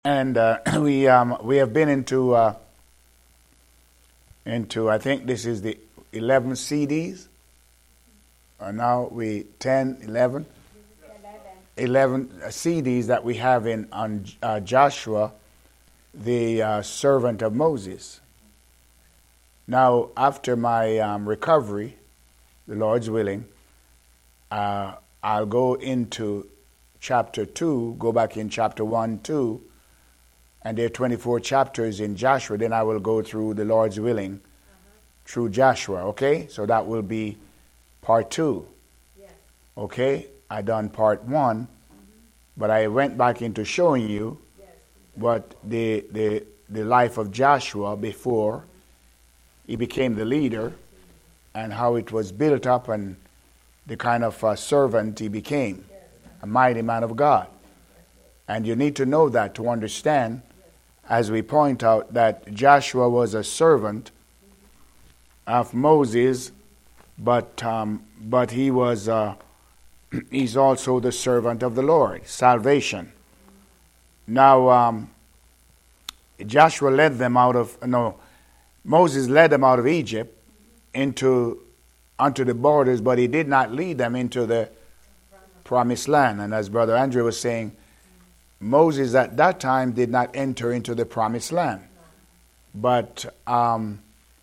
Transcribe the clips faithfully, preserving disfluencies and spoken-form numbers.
And uh, we um, we have been into uh, into I think this is the eleven C Ds. Uh, now we ten, eleven, eleven C Ds that we have in on uh, Joshua, the uh, servant of Moses. Now, after my um, recovery, the Lord's willing, uh, I'll go into chapter two, go back in chapter one, two, and there are twenty-four chapters in Joshua. Then I will go through the Lord's willing uh-huh. through Joshua, okay? So that will be part two. Yeah. Okay? I done part one, mm-hmm. but I went back into showing you yes. what the, the, the life of Joshua before mm-hmm. he became the leader and how it was built up and the kind of uh, servant he became, yes. a mighty man of God. And you need to know that to understand, as we point out, that Joshua was a servant of Moses, but um, but he was uh, he's also the servant of the Lord, salvation. Now um, Joshua led them out of no, Moses led them out of Egypt into unto the borders, but he did not lead them into the promised land. And as Brother Andrew was saying, Moses at that time did not enter into the promised land. But um,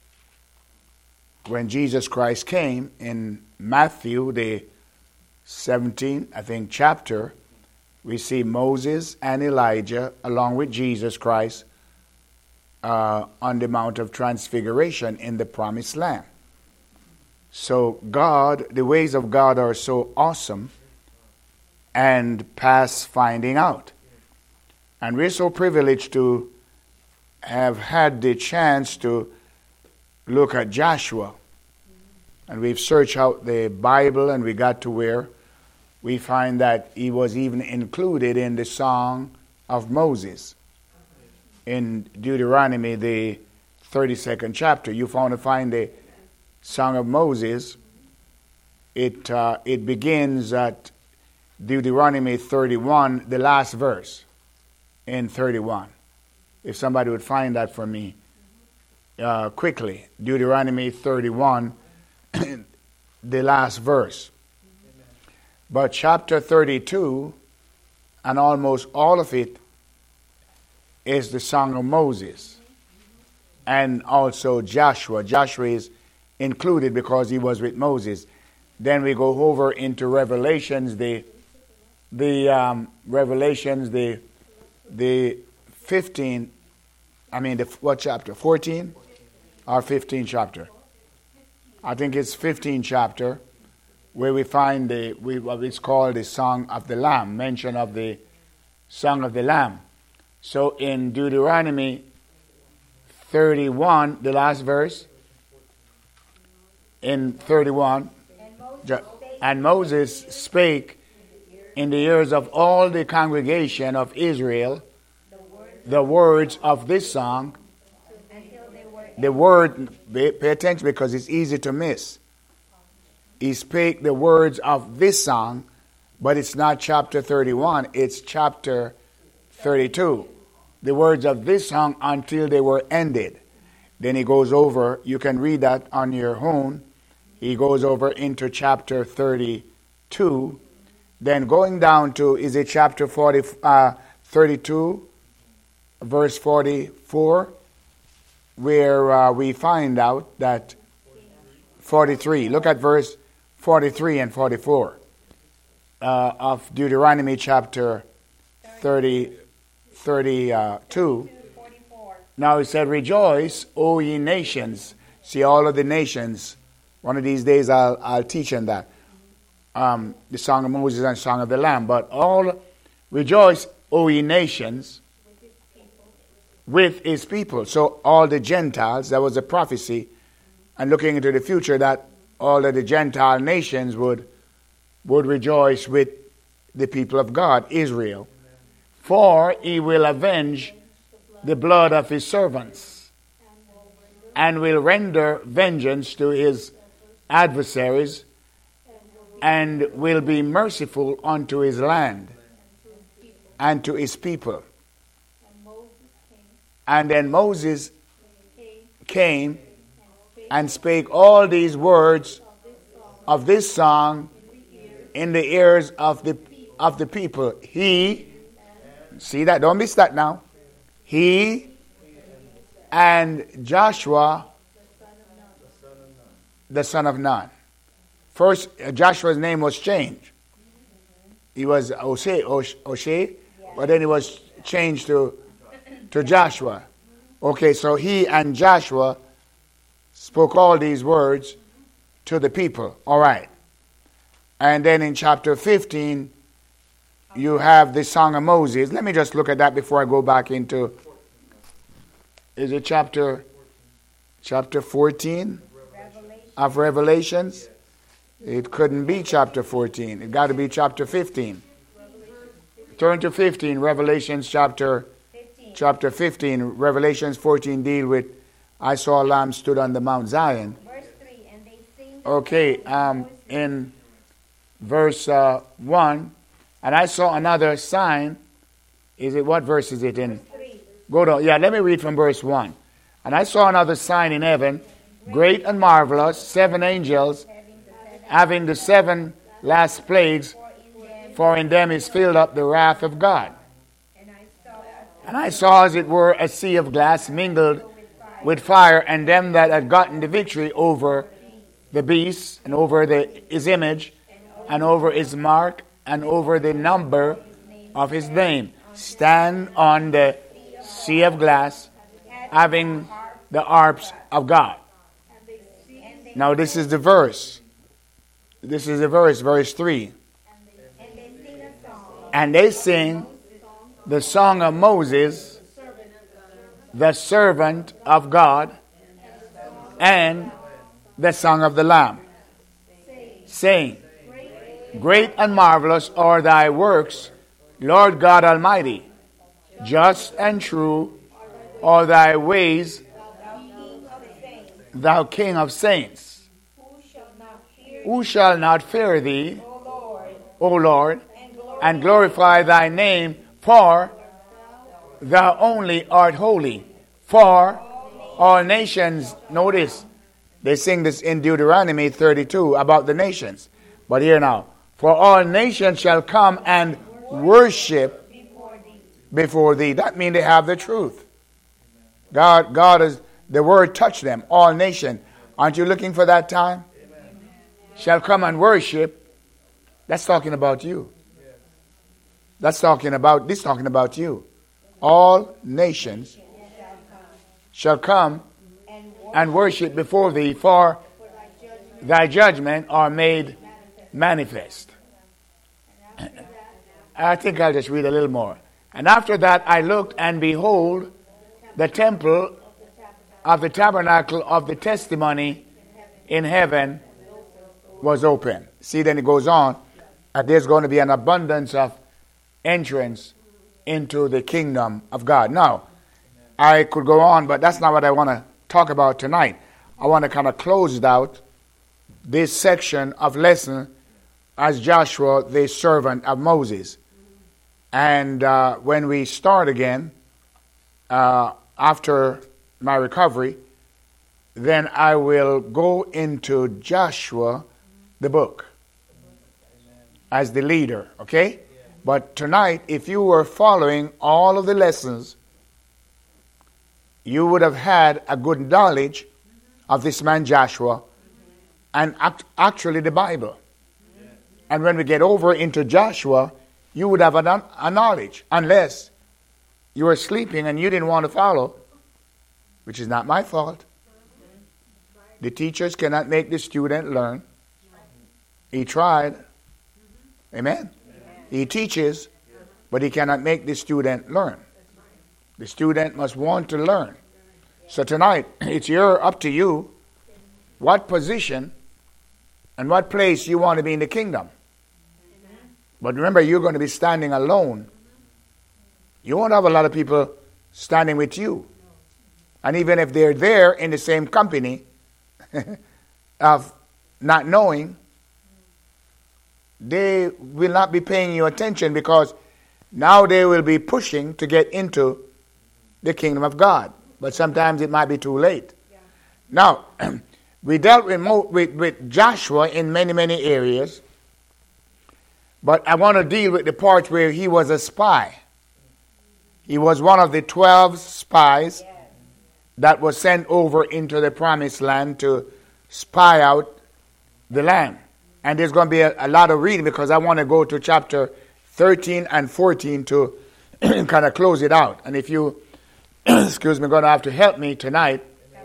when Jesus Christ came in Matthew, the seventeenth, I think, chapter, we see Moses and Elijah along with Jesus Christ uh, on the Mount of Transfiguration in the promised land. So God, the ways of God are so awesome and past finding out. And we're so privileged to have had the chance to look at Joshua. And we've searched out the Bible and we got to where we find that he was even included in the Song of Moses. In Deuteronomy, the thirty-second chapter, you found to find the Song of Moses. It, uh, it begins at Deuteronomy thirty-one, the last verse. In thirty-one. If somebody would find that for me uh, quickly. Deuteronomy thirty-one, the last verse. Amen. But chapter thirty-two, and almost all of it, is the Song of Moses. And also Joshua. Joshua is included because he was with Moses. Then we go over into Revelations, the, the um, Revelations, the The fifteen, I mean, the what chapter? fourteen or fifteen chapter? I think it's fifteen chapter where we find the we, what is called the Song of the Lamb, mention of the Song of the Lamb. So in Deuteronomy thirty-one, the last verse, in thirty-one, and Moses spake in the ears of all the congregation of Israel, the words of this song. The word, pay attention because it's easy to miss. He spake the words of this song, but it's not chapter thirty-one, it's chapter thirty-two. The words of this song until they were ended. Then he goes over, you can read that on your own. He goes over into chapter thirty-two. Then going down to, is it chapter forty, uh, thirty-two, verse forty-four, where uh, we find out that forty-three, look at verse forty-three and forty-four uh, of Deuteronomy chapter thirty, thirty-two. Now it said, rejoice, O ye nations. See, all of the nations. One of these days I'll, I'll teach on that. Um, the Song of Moses and Song of the Lamb. But all rejoice, O ye nations, with his people. So all the Gentiles, that was a prophecy, and looking into the future that all of the Gentile nations would, would rejoice with the people of God, Israel. For he will avenge the blood of his servants, and will render vengeance to his adversaries, and will be merciful unto his land and to his people. And then Moses came and spake all these words of this song in the ears of the of the people. He, see that? Don't miss that now. He and Joshua, the son of Nun. First, Joshua's name was changed. He was Oshe, Oshe, Oshe, but then he was changed to to Joshua. Okay, so he and Joshua spoke all these words to the people. All right. And then in chapter fifteen, you have the Song of Moses. Let me just look at that before I go back into, is it chapter, chapter fourteen of Revelations? It couldn't be chapter fourteen. It got to be chapter fifteen. Turn to fifteen, Revelations chapter chapter fifteen. Revelations fourteen deal with, I saw a lamb stood on the Mount Zion. Verse three, and they sing. Okay, um, in verse uh, one, and I saw another sign. Is it, what verse is it in? Go to, yeah, let me read from verse one. And I saw another sign in heaven, great and marvelous, seven angels, having the seven last plagues, for in them is filled up the wrath of God. And I saw, as it were, a sea of glass mingled with fire, and them that had gotten the victory over the beast, and over the, his image, and over his mark, and over the number of his name, stand on the sea of glass, having the harps of God. Now this is the verse. This is the verse, verse three. And they sing the song of Moses, the servant of God, and the song of the Lamb, saying, great and marvelous are thy works, Lord God Almighty. Just and true are thy ways, thou King of saints. Who shall not fear thee, O Lord, and glorify thy name? For thou only art holy. For all nations, notice, they sing this in Deuteronomy thirty-two about the nations. But here now, for all nations shall come and worship before thee. That means they have the truth. God, God is, the word touched them, all nations. Aren't you looking for that time? Shall come and worship. That's talking about you. That's talking about, this talking about you. All nations shall come and worship before thee, for thy judgment are made manifest. I think I'll just read a little more. And after that I looked, and behold, the temple of the tabernacle of the testimony in heaven was open. See, then it goes on, and there's going to be an abundance of entrance into the kingdom of God. Now, I could go on, but that's not what I want to talk about tonight. I want to kind of close out this section of lesson as Joshua, the servant of Moses. And uh, when we start again, uh, after my recovery, then I will go into Joshua, the book, as the leader, okay? But tonight, if you were following all of the lessons, you would have had a good knowledge of this man Joshua and act- actually the Bible. And when we get over into Joshua, you would have a, a knowledge, unless you were sleeping and you didn't want to follow, which is not my fault. The teachers cannot make the student learn. He tried. Amen. He teaches, but he cannot make the student learn. The student must want to learn. So tonight, it's your, up to you what position and what place you want to be in the kingdom. But remember, you're going to be standing alone. You won't have a lot of people standing with you. And even if they're there in the same company of not knowing, they will not be paying you attention, because now they will be pushing to get into the kingdom of God. But sometimes it might be too late. Yeah. Now, we dealt with, Mo, with, with Joshua in many, many areas. But I want to deal with the part where he was a spy. He was one of the twelve spies yeah. that was sent over into the promised land to spy out the land. And there's going to be a, a lot of reading because I want to go to chapter thirteen and fourteen to kind of close it out. And if you, excuse me, going to have to help me tonight.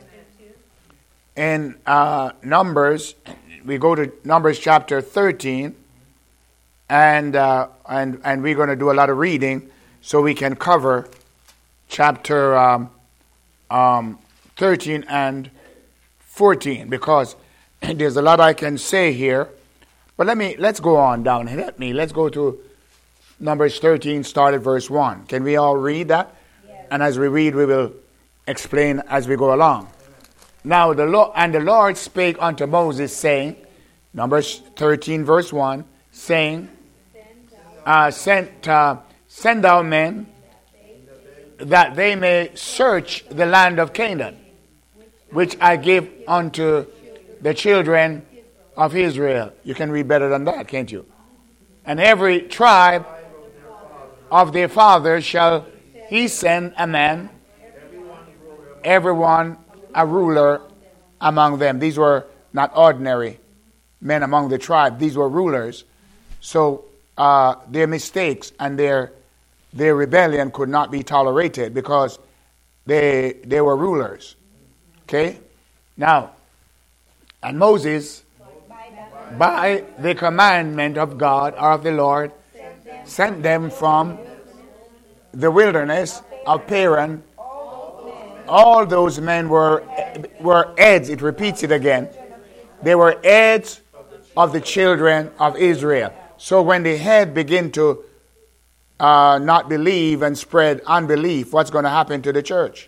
In uh, Numbers, we go to Numbers chapter thirteen, and uh, and and we're going to do a lot of reading so we can cover chapter um, um, thirteen and fourteen, because there's a lot I can say here. But let me let's go on down. Help me. Let's go to Numbers thirteen, start at verse one. Can we all read that? Yes. And as we read, we will explain as we go along. Now the Lord and the Lord spake unto Moses, saying, Numbers thirteen, verse one, saying, uh, send, uh, send out men that they may search the land of Canaan, which I give unto the children of Israel. You can read better than that, can't you? And every tribe of their fathers shall he send a man, everyone a ruler among them. These were not ordinary men among the tribe. These were rulers. So uh, their mistakes and their their rebellion could not be tolerated because they they were rulers. Okay? Now, and Moses, by the commandment of God or of the Lord, sent them from the wilderness of Paran. All those men were were heads. It repeats it again. They were heads of the children of Israel. So when the head begin to uh, not believe and spread unbelief, what's going to happen to the church?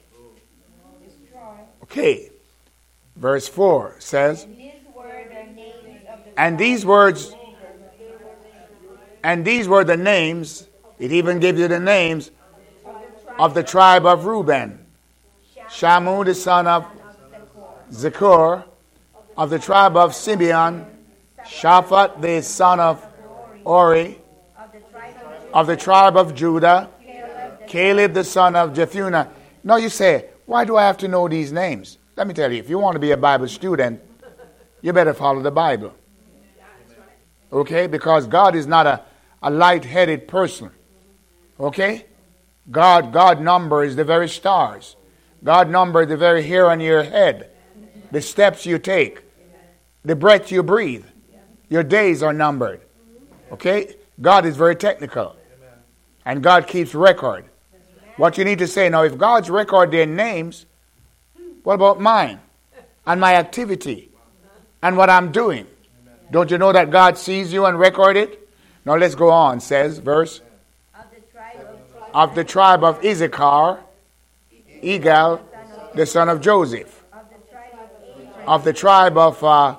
Okay. Verse four says, and these words, and these were the names, it even gives you the names of the tribe of Reuben. Shamu, the son of Zechor, of the tribe of Simeon. Shaphat, the son of Ori, of the tribe of Judah. Caleb, the son of Jephunneh. Now you say, why do I have to know these names? Let me tell you, if you want to be a Bible student, you better follow the Bible. Okay? Because God is not a, a light-headed person. Okay? God, God numbers the very stars. God numbers the very hair on your head. The steps you take. The breath you breathe. Your days are numbered. Okay? God is very technical. And God keeps record. What you need to say now, if God's record their names, what about mine? And my activity? And what I'm doing? Don't you know that God sees you and record it? Now let's go on. Says, verse. Of the tribe of Issachar, Igal, the son of Joseph. Of the tribe of uh,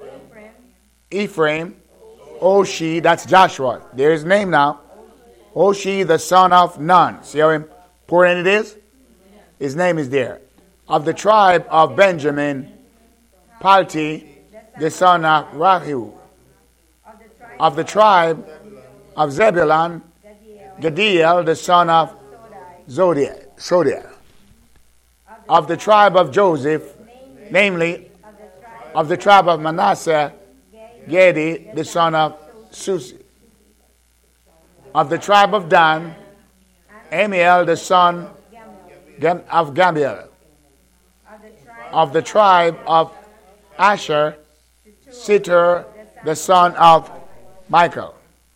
Ephraim, Oshi, that's Joshua. There's his name now. Oshi, the son of Nun. See how important it is? His name is there. Of the tribe of Benjamin, Palti, the son of Rahu. Of the tribe of Zebulun, Gadiel, the son of Zodiah. Of the tribe of Joseph, namely, of the tribe of Manasseh, Gedi, the son of Susi. Of the tribe of Dan, Amiel, the son of Gambiel. Of the tribe of Asher, Siter, the son of Michael.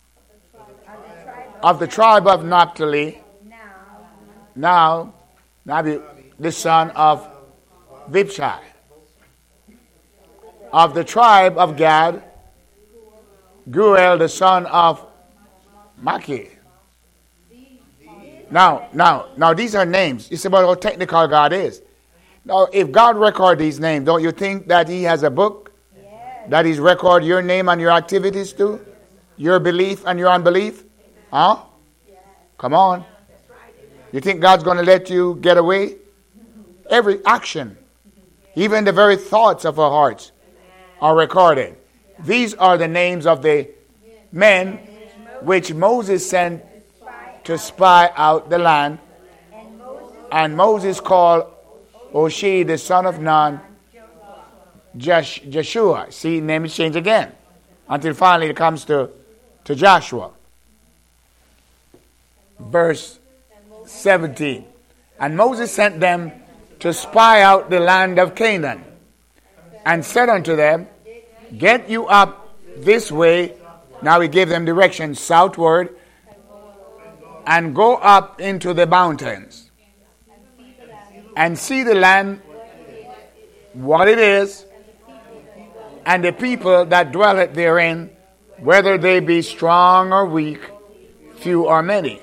Of the tribe of Naphtali, now, Nabi, the son of Vipshai. Of the tribe of Gad, Guel, the son of Maki. Now, now, now these are names. It's about how technical God is. Now, if God record these names, don't you think that he has a book yes. that he's record your name and your activities to? Your belief and your unbelief? Huh? Yes. Come on. You think God's going to let you get away? Every action, even the very thoughts of our hearts, are recorded. These are the names of the men which Moses sent to spy out the land. And Moses called Oshie, the son of Nun, Josh, Joshua. See, name is changed again. Until finally it comes to, to Joshua. Verse seventeen. And Moses sent them to spy out the land of Canaan, and said unto them, get you up this way. Now he gave them direction southward, and go up into the mountains, and see the land, what it is, and the people that dwelleth therein, whether they be strong or weak, few or many.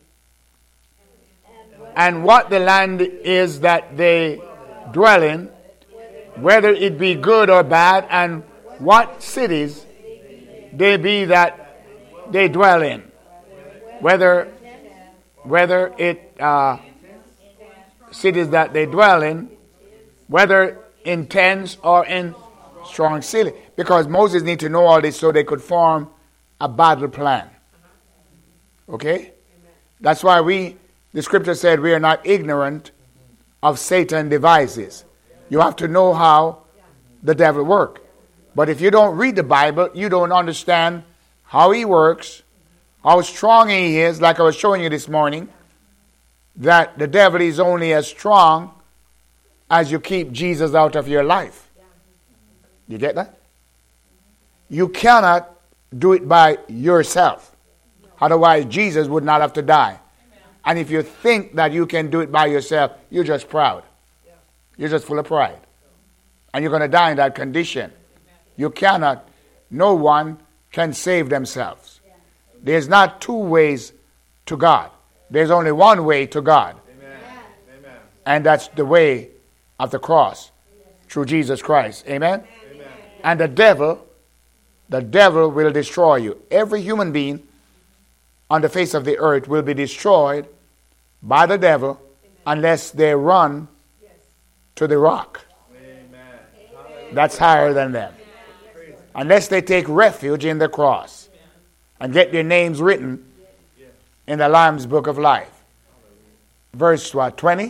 And what the land is that they dwell in, whether it be good or bad, and what cities they be that they dwell in, whether whether it uh, cities that they dwell in, whether in tents or in strong city. Because Moses need to know all this so they could form a battle plan. Okay? That's why we, the scripture said, we are not ignorant of Satan's devices. You have to know how the devil works. But if you don't read the Bible, you don't understand how he works, how strong he is, like I was showing you this morning, that the devil is only as strong as you keep Jesus out of your life. You get that? You cannot do it by yourself. Otherwise, Jesus would not have to die. And if you think that you can do it by yourself, you're just proud. You're just full of pride. And you're going to die in that condition. You cannot, no one can save themselves. There's not two ways to God. There's only one way to God. Amen. And that's the way of the cross through Jesus Christ. Amen? Amen. And the devil, the devil will destroy you. Every human being on the face of the earth will be destroyed by the devil unless they run to the rock. Amen. That's higher than them. Unless they take refuge in the cross and get their names written in the Lamb's Book of Life. Verse what, twenty?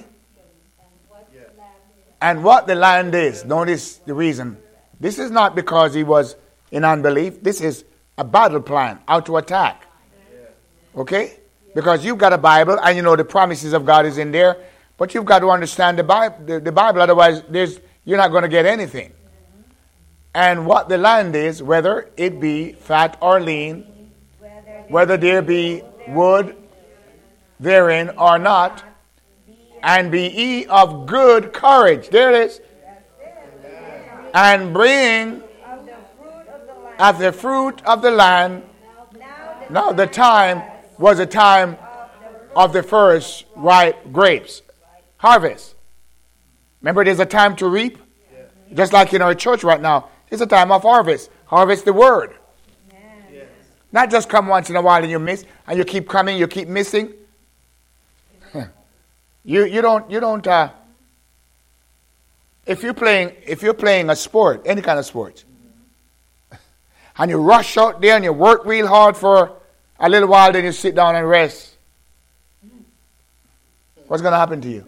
And what the land is. Notice the reason. This is not because he was in unbelief. This is a battle plan, how to attack. Okay? Because you've got a Bible and you know the promises of God is in there. But you've got to understand the Bible, the, the Bible otherwise there's, you're not going to get anything. And what the land is, whether it be fat or lean, whether there be wood therein or not, and be ye of good courage. There it is. And bring of the fruit of the land. Now the time was a time of the first ripe grapes. Harvest. Remember, there's a time to reap? Just like in our church right now. It's a time of harvest. Harvest the word. Yes. Not just come once in a while and you miss, and you keep coming, you keep missing. you you don't you don't. Uh, if you're playing if you're playing a sport, any kind of sport, and you rush out there and you work real hard for a little while, then you sit down and rest. What's going to happen to you?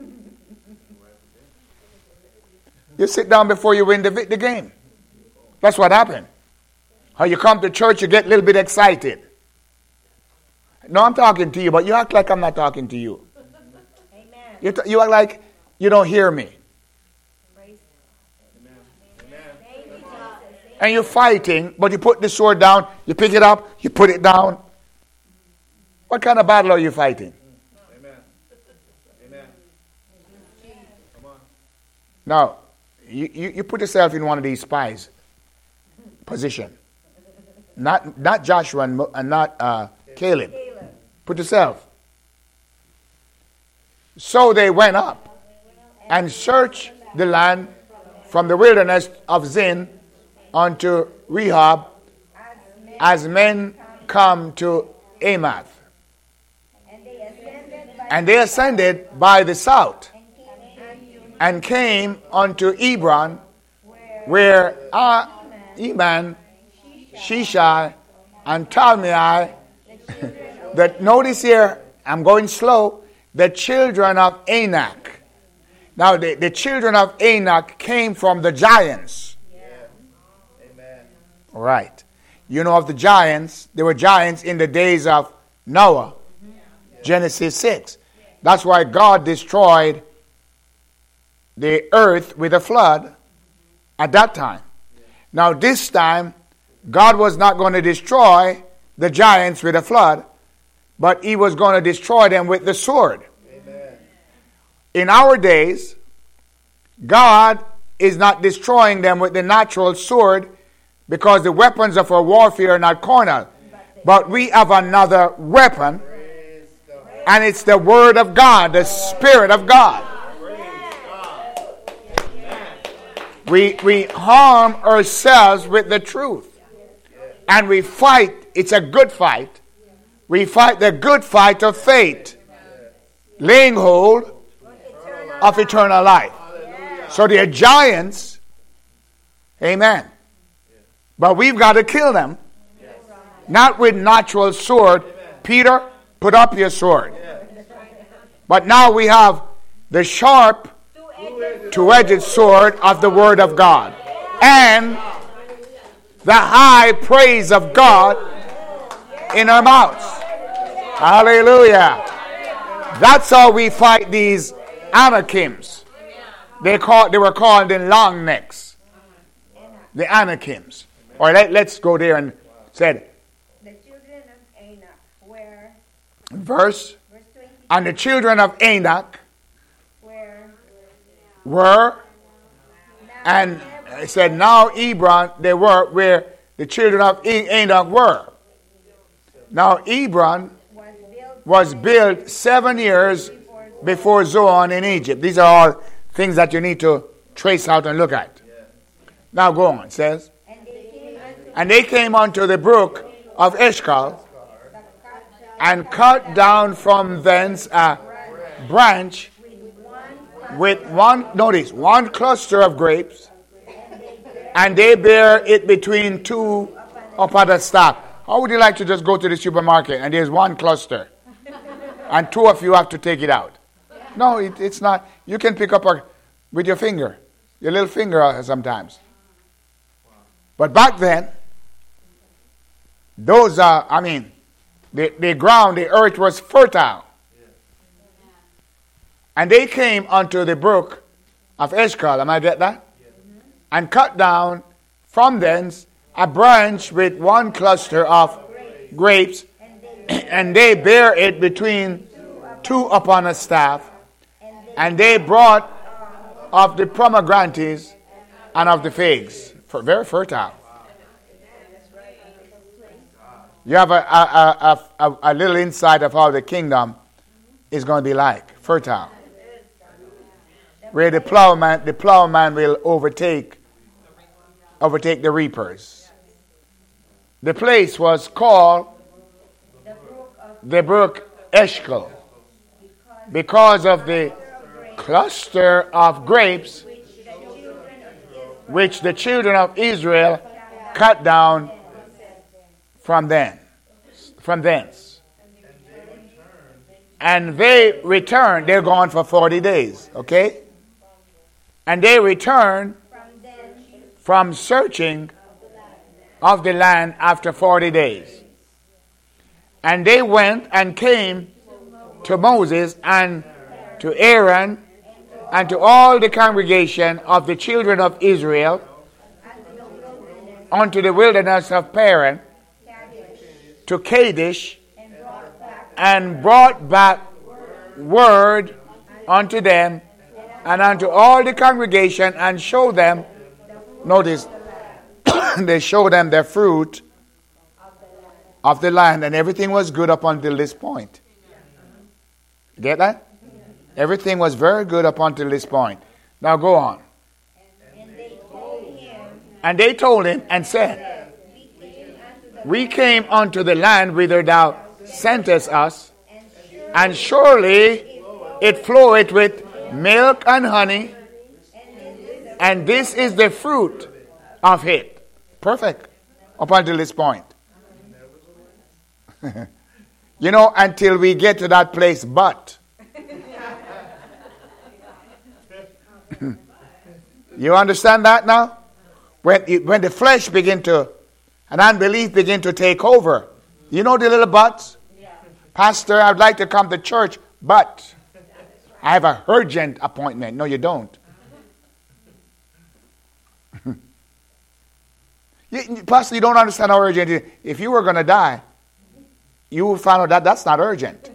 You sit down before you win the the game. That's what happened. How you come to church, you get a little bit excited. No, I'm talking to you, but you act like I'm not talking to you. Amen. You, t- you act like you don't hear me. Amen. And you're fighting, but you put the sword down, you pick it up, you put it down. What kind of battle are you fighting? Amen. Amen. Come on. Now, you, you, you put yourself in one of these spies position. Not not Joshua and, and not uh, Caleb. Caleb. Put yourself. So they went up and searched the land from the wilderness of Zin unto Rehob, as men come to Amath. And they ascended by And they ascended by the south, and came unto Hebron, where uh, Eman, Shishai, and Talmai, that notice here, I'm going slow, the children of Anak. Now, the, the children of Anak came from the giants. Yeah. Amen. All right. You know of the giants, there were giants in the days of Noah. Genesis six. That's why God destroyed the earth with a flood at that time. Now this time, God was not going to destroy the giants with a flood, but he was going to destroy them with the sword. Amen. In our days, God is not destroying them with the natural sword because the weapons of our warfare are not carnal. But we have another weapon, and it's the Word of God, the Spirit of God. We, we harm ourselves with the truth. And we fight. It's a good fight. We fight the good fight of faith, laying hold of eternal life. So they are giants. Amen. But we've got to kill them. Not with natural sword. Peter, put up your sword. But now we have the sharp, two-edged sword of the Word of God. And the high praise of God in our mouths. Hallelujah. That's how we fight these Anakims. They call, they were called the long necks. The Anakims. All right, let, let's go there and said. The children of Anak were. Verse. Verse twenty. And the children of Anak Were. were. And it said, now Hebron, they were where the children of Anak were. Now Hebron Was built. was built seven years before Zoan in Egypt. These are all things that you need to trace out and look at. Now go on, it says. And they came unto And they came unto the brook of Eshcol, the cut and cut down from thence a branch with one with one, notice, one cluster of grapes, and they bear it between two upon a staff. How would you like to just go to the supermarket and there's one cluster, and two of you have to take it out? No, it, it's not. You can pick up a, with your finger, your little finger uh, sometimes. But back then, those are, I mean, the, the ground, the earth was fertile. And they came unto the brook of Eshcol, am I get that? And cut down from thence a branch with one cluster of grapes, and they bear it between two upon a staff, and they brought of the pomegranates and of the figs. For very fertile. You have a, a, a, a, a little insight of how the kingdom is going to be like. Fertile. Where the plowman, the plowman will overtake, overtake the reapers. The place was called the brook Eshcol because of the cluster of grapes which the children of Israel cut down from then, from thence. And they returned. They're gone for forty days, okay? And they returned from searching of the land after forty days. And they went and came to Moses and to Aaron and to all the congregation of the children of Israel unto the wilderness of Paran, to Kadesh, and brought back word unto them and unto all the congregation, and showed them, notice, they showed them the fruit of the land, and everything was good up until this point. Get that? Everything was very good up until this point. Now go on. And they told him, And they told him and said, We came unto the land whither thou sentest us, and surely And surely it floweth with milk and honey, and this is the fruit of it. Perfect. Up until this point. You know, until we get to that place, but. You understand that now? When, you, when the flesh begin to, and unbelief begin to take over. You know the little buts? Yeah. Pastor, I'd like to come to church, but I have a urgent appointment. No, you don't. you, Pastor, you don't understand how urgent it is. If you were going to die, you would find out that that's not urgent.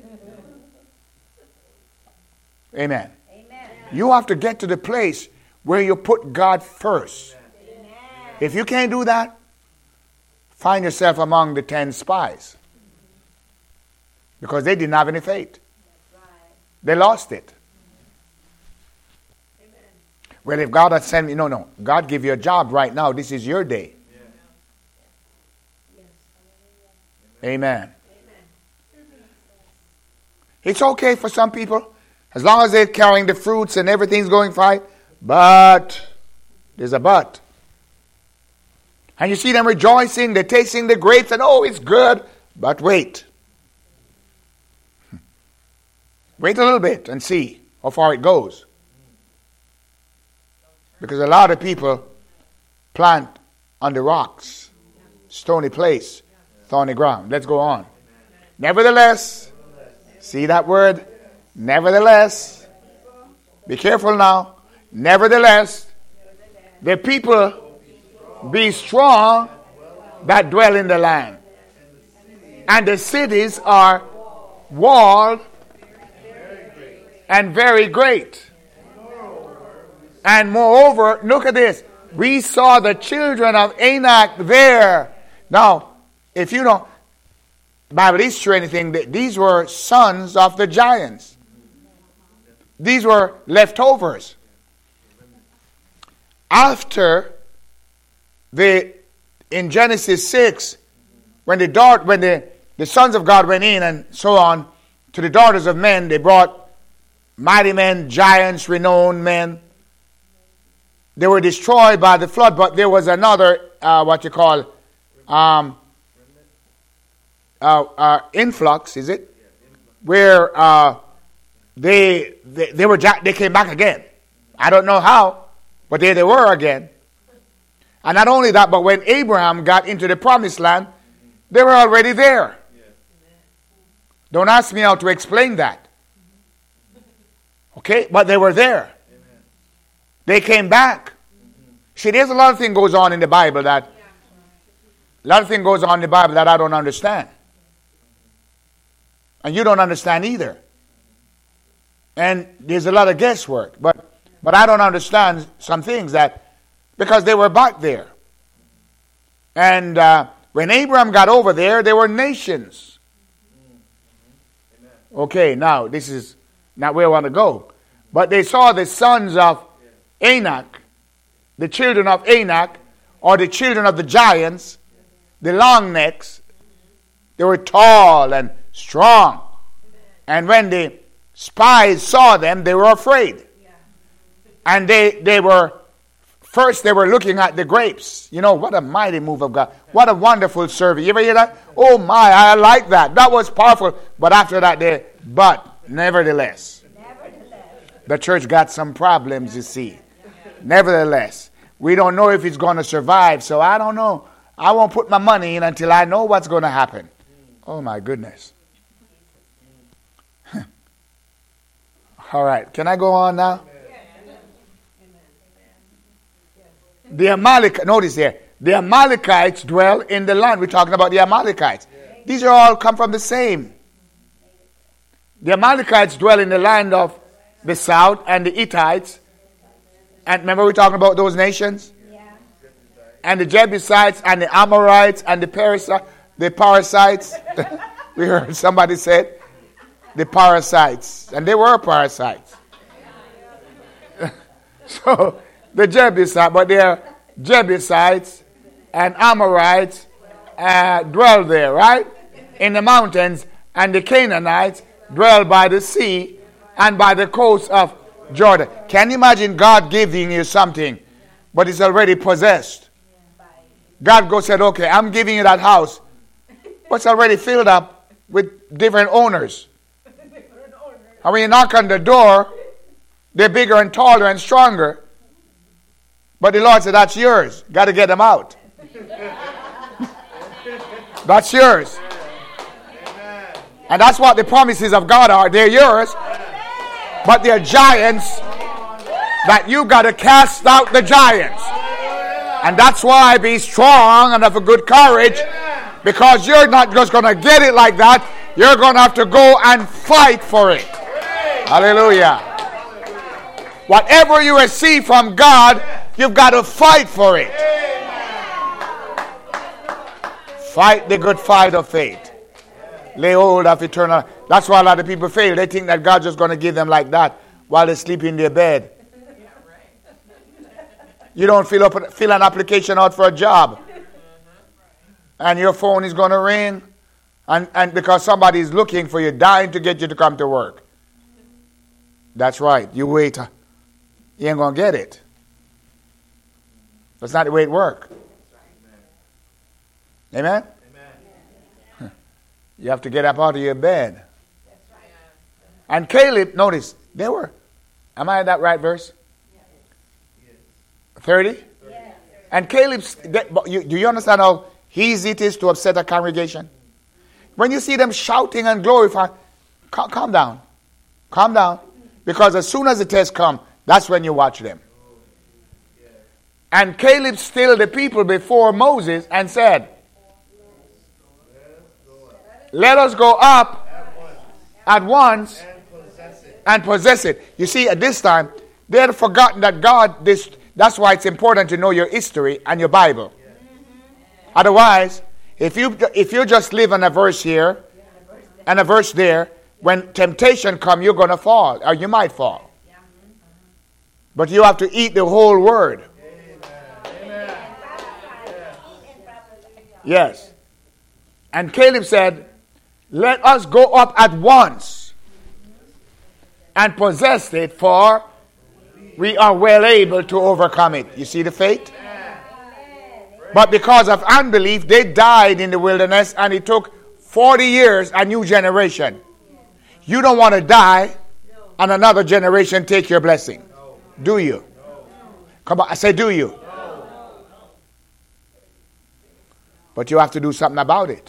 Amen. Amen. You have to get to the place where you put God first. Amen. If you can't do that, find yourself among the ten spies. Because they didn't have any faith. They lost it. Amen. Well, if God had sent me, no, no. God give you a job right now. This is your day. Yeah. Yes. Amen. Amen. It's okay for some people. As long as they're carrying the fruits and everything's going fine. But, there's a but. And you see them rejoicing, they're tasting the grapes, and oh, it's good. But wait. Wait a little bit and see how far it goes. Because a lot of people plant on the rocks, stony place, thorny ground. Let's go on. Nevertheless, see that word? Nevertheless. Be careful now. Nevertheless, the people be strong that dwell in the land. And the cities are walled and very great. And moreover, look at this. We saw the children of Anak there. Now, if you don't, Bible history or anything, these were sons of the giants. These were leftovers. After the, in Genesis six, when the daughter, when the, the sons of God went in and so on, to the daughters of men, they brought mighty men, giants, renowned men. They were destroyed by the flood, but there was another, uh, what you call, um, uh, uh, influx, is it? Where uh, they, they they were they came back again. I don't know how. But there they were again. And not only that, but when Abraham got into the promised land, they were already there. Don't ask me how to explain that. Okay? But they were there. They came back. See, there's a lot of things goes on in the Bible that, a lot of things goes on in the Bible that I don't understand. And you don't understand either. And there's a lot of guesswork. But But I don't understand some things that, because they were back there. And uh, when Abraham got over there, there were nations. Okay, now this is not where I want to go. But they saw the sons of Anak, the children of Anak, or the children of the giants, the long necks. They were tall and strong. And when the spies saw them, they were afraid. And they, they were, first they were looking at the grapes. You know, what a mighty move of God. What a wonderful service. You ever hear that? Oh my, I like that. That was powerful. But after that, they, but nevertheless, nevertheless, the church got some problems, you see. Nevertheless, we don't know if it's going to survive. So I don't know. I won't put my money in until I know what's going to happen. Oh my goodness. All right. Can I go on now? The Amalek, notice here, the Amalekites dwell in the land. We're talking about the Amalekites. Yeah. These are all come from the same. The Amalekites dwell in the land of the south, and the Hittites. And remember we're talking about those nations? Yeah. And the Jebusites, and the Amorites, and the Parasites. The parasites. We heard somebody said the parasites. And they were parasites. So, the Jebusites, but they are Jebusites and Amorites uh, dwell there, right? In the mountains. And the Canaanites dwell by the sea and by the coast of Jordan. Can you imagine God giving you something, but it's already possessed? God goes said, okay, I'm giving you that house, but it's already filled up with different owners. And when you knock on the door, they're bigger and taller and stronger. But the Lord said, that's yours. Got to get them out. That's yours. And that's what the promises of God are. They're yours. But they're giants that you got to cast out the giants. And that's why be strong and have a good courage, because you're not just going to get it like that. You're going to have to go and fight for it. Hallelujah. Whatever you receive from God, you've got to fight for it. Fight the good fight of faith. Lay hold of eternal. That's why a lot of people fail. They think that God's just going to give them like that while they sleep in their bed. You don't fill up fill an application out for a job, and your phone is going to ring, and, and because somebody is looking for you, dying to get you to come to work. That's right. You wait. You ain't going to get it. That's not the way it works. Amen? Amen? You have to get up out of your bed. And Caleb, notice, they were, am I in that right verse? thirty? And Caleb, do you understand how easy it is to upset a congregation? When you see them shouting and glorifying, calm, calm down. Calm down. Because as soon as the test comes, that's when you watch them. And Caleb stilled the people before Moses and said, let us go up at once and possess it. You see, at this time, they had forgotten that God, this, that's why it's important to know your history and your Bible. Otherwise, if you if you just live on a verse here and a verse there, when temptation comes, you're going to fall, or you might fall. But you have to eat the whole word. Amen. Yes. And Caleb said, let us go up at once and possess it, for we are well able to overcome it. You see the fate? But because of unbelief, they died in the wilderness, and it took forty years, a new generation. You don't want to die and another generation take your blessing. Do you? Come on, I say, do you? But you have to do something about it.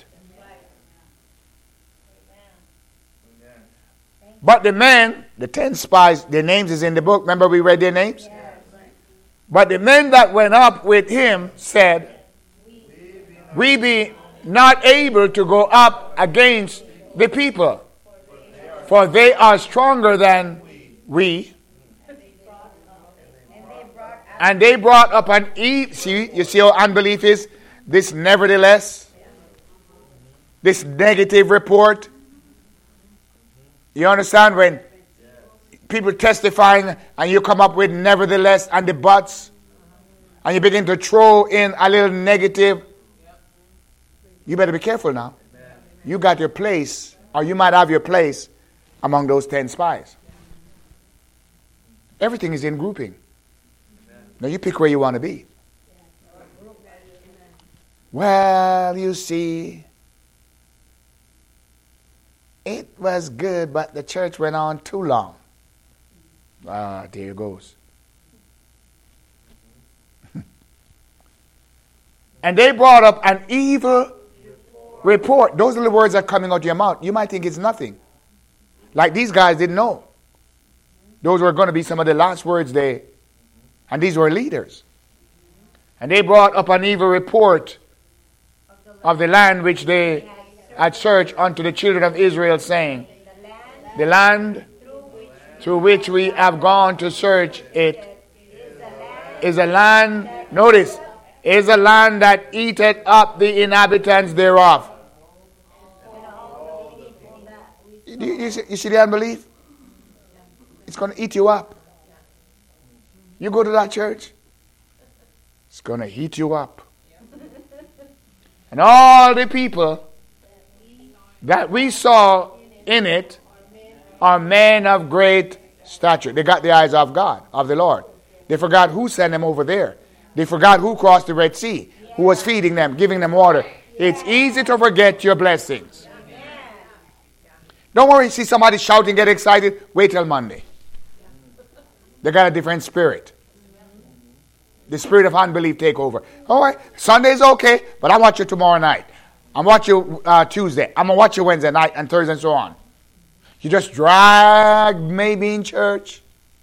But the men, the ten spies, their names is in the book. Remember we read their names? But the men that went up with him said, we be not able to go up against the people, for they are stronger than we. And they brought up an e. See, you see how unbelief is? This nevertheless, this negative report. You understand, when people testifying and you come up with nevertheless and the buts, and you begin to throw in a little negative, you better be careful now. You got your place, or you might have your place among those ten spies. Everything is in grouping. Now you pick where you want to be. Well, you see, it was good, but the church went on too long. Ah, there it goes. And they brought up an evil report. Those are the words that are coming out of your mouth. You might think it's nothing. Like these guys didn't know. Those were going to be some of the last words they, and these were leaders. And they brought up an evil report of the land which they had searched unto the children of Israel, saying, the land through which we have gone to search it is a land, notice, is a land that eateth up the inhabitants thereof. You, you, see, you see the unbelief? It's going to eat you up. You go to that church, it's going to eat you up. And all the people that we saw in it are men of great stature. They got the eyes of God, of the Lord. They forgot who sent them over there. They forgot who crossed the Red Sea, who was feeding them, giving them water. It's easy to forget your blessings. Don't worry, see somebody shouting, get excited. Wait till Monday. They got a different spirit. The spirit of unbelief take over. All right, Sunday's okay, but I watch you tomorrow night. I'm watch you uh, Tuesday. I'm going to watch you Wednesday night and Thursday and so on. You just drag maybe in church.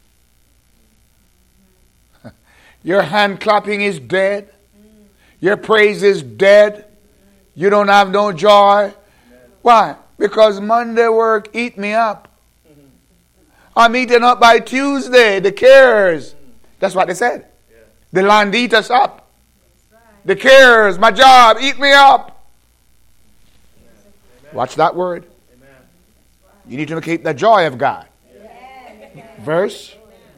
Your hand clapping is dead. Your praise is dead. You don't have no joy. Why? Because Monday work eat me up. I'm eaten up by Tuesday. The cares. That's what they said. The land eat us up. The cares, my job, eat me up. Watch that word. You need to keep the joy of God. Verse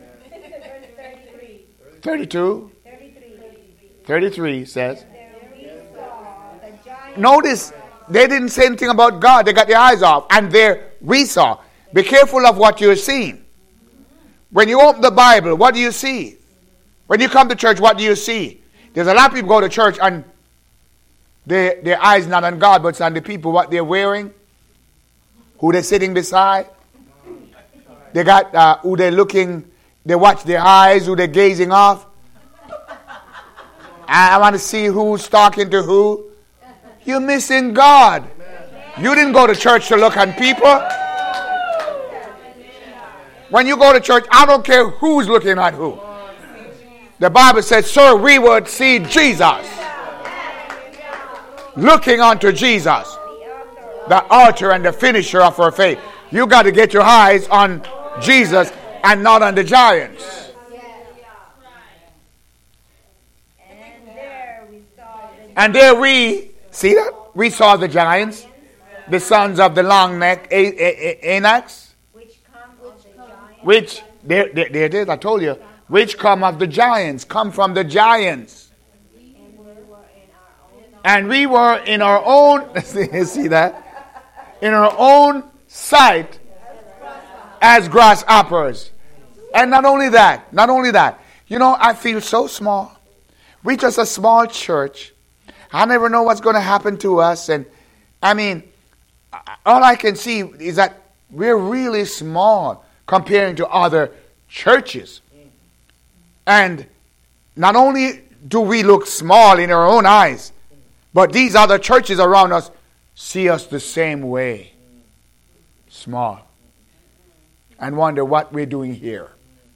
thirty-two. thirty-three says. Notice, they didn't say anything about God. They got their eyes off. And there we saw. Be careful of what you're seeing. When you open the Bible, what do you see? When you come to church, what do you see? There's a lot of people go to church and they, their eyes not on God, but it's on the people, what they're wearing, who they're sitting beside. They got uh, who they're looking, they watch their eyes, who they're gazing off. I want to see who's talking to who. You're missing God. You didn't go to church to look at people. When you go to church, I don't care who's looking at who. The Bible says, sir, we would see Jesus. Looking unto Jesus, the author and the finisher of our faith. You got to get your eyes on Jesus and not on the giants. And there we, see that? We saw the giants, the sons of the long neck, Anax, which, there, there, there it is, I told you, which come of the giants, come from the giants. And we were in our own, see that? In our own sight as grasshoppers. And not only that, not only that, you know, I feel so small. We're just a small church. I never know what's going to happen to us. And I mean, all I can see is that we're really small comparing to other churches. And not only do we look small in our own eyes, but these other churches around us see us the same way. Small. And wonder what we're doing here.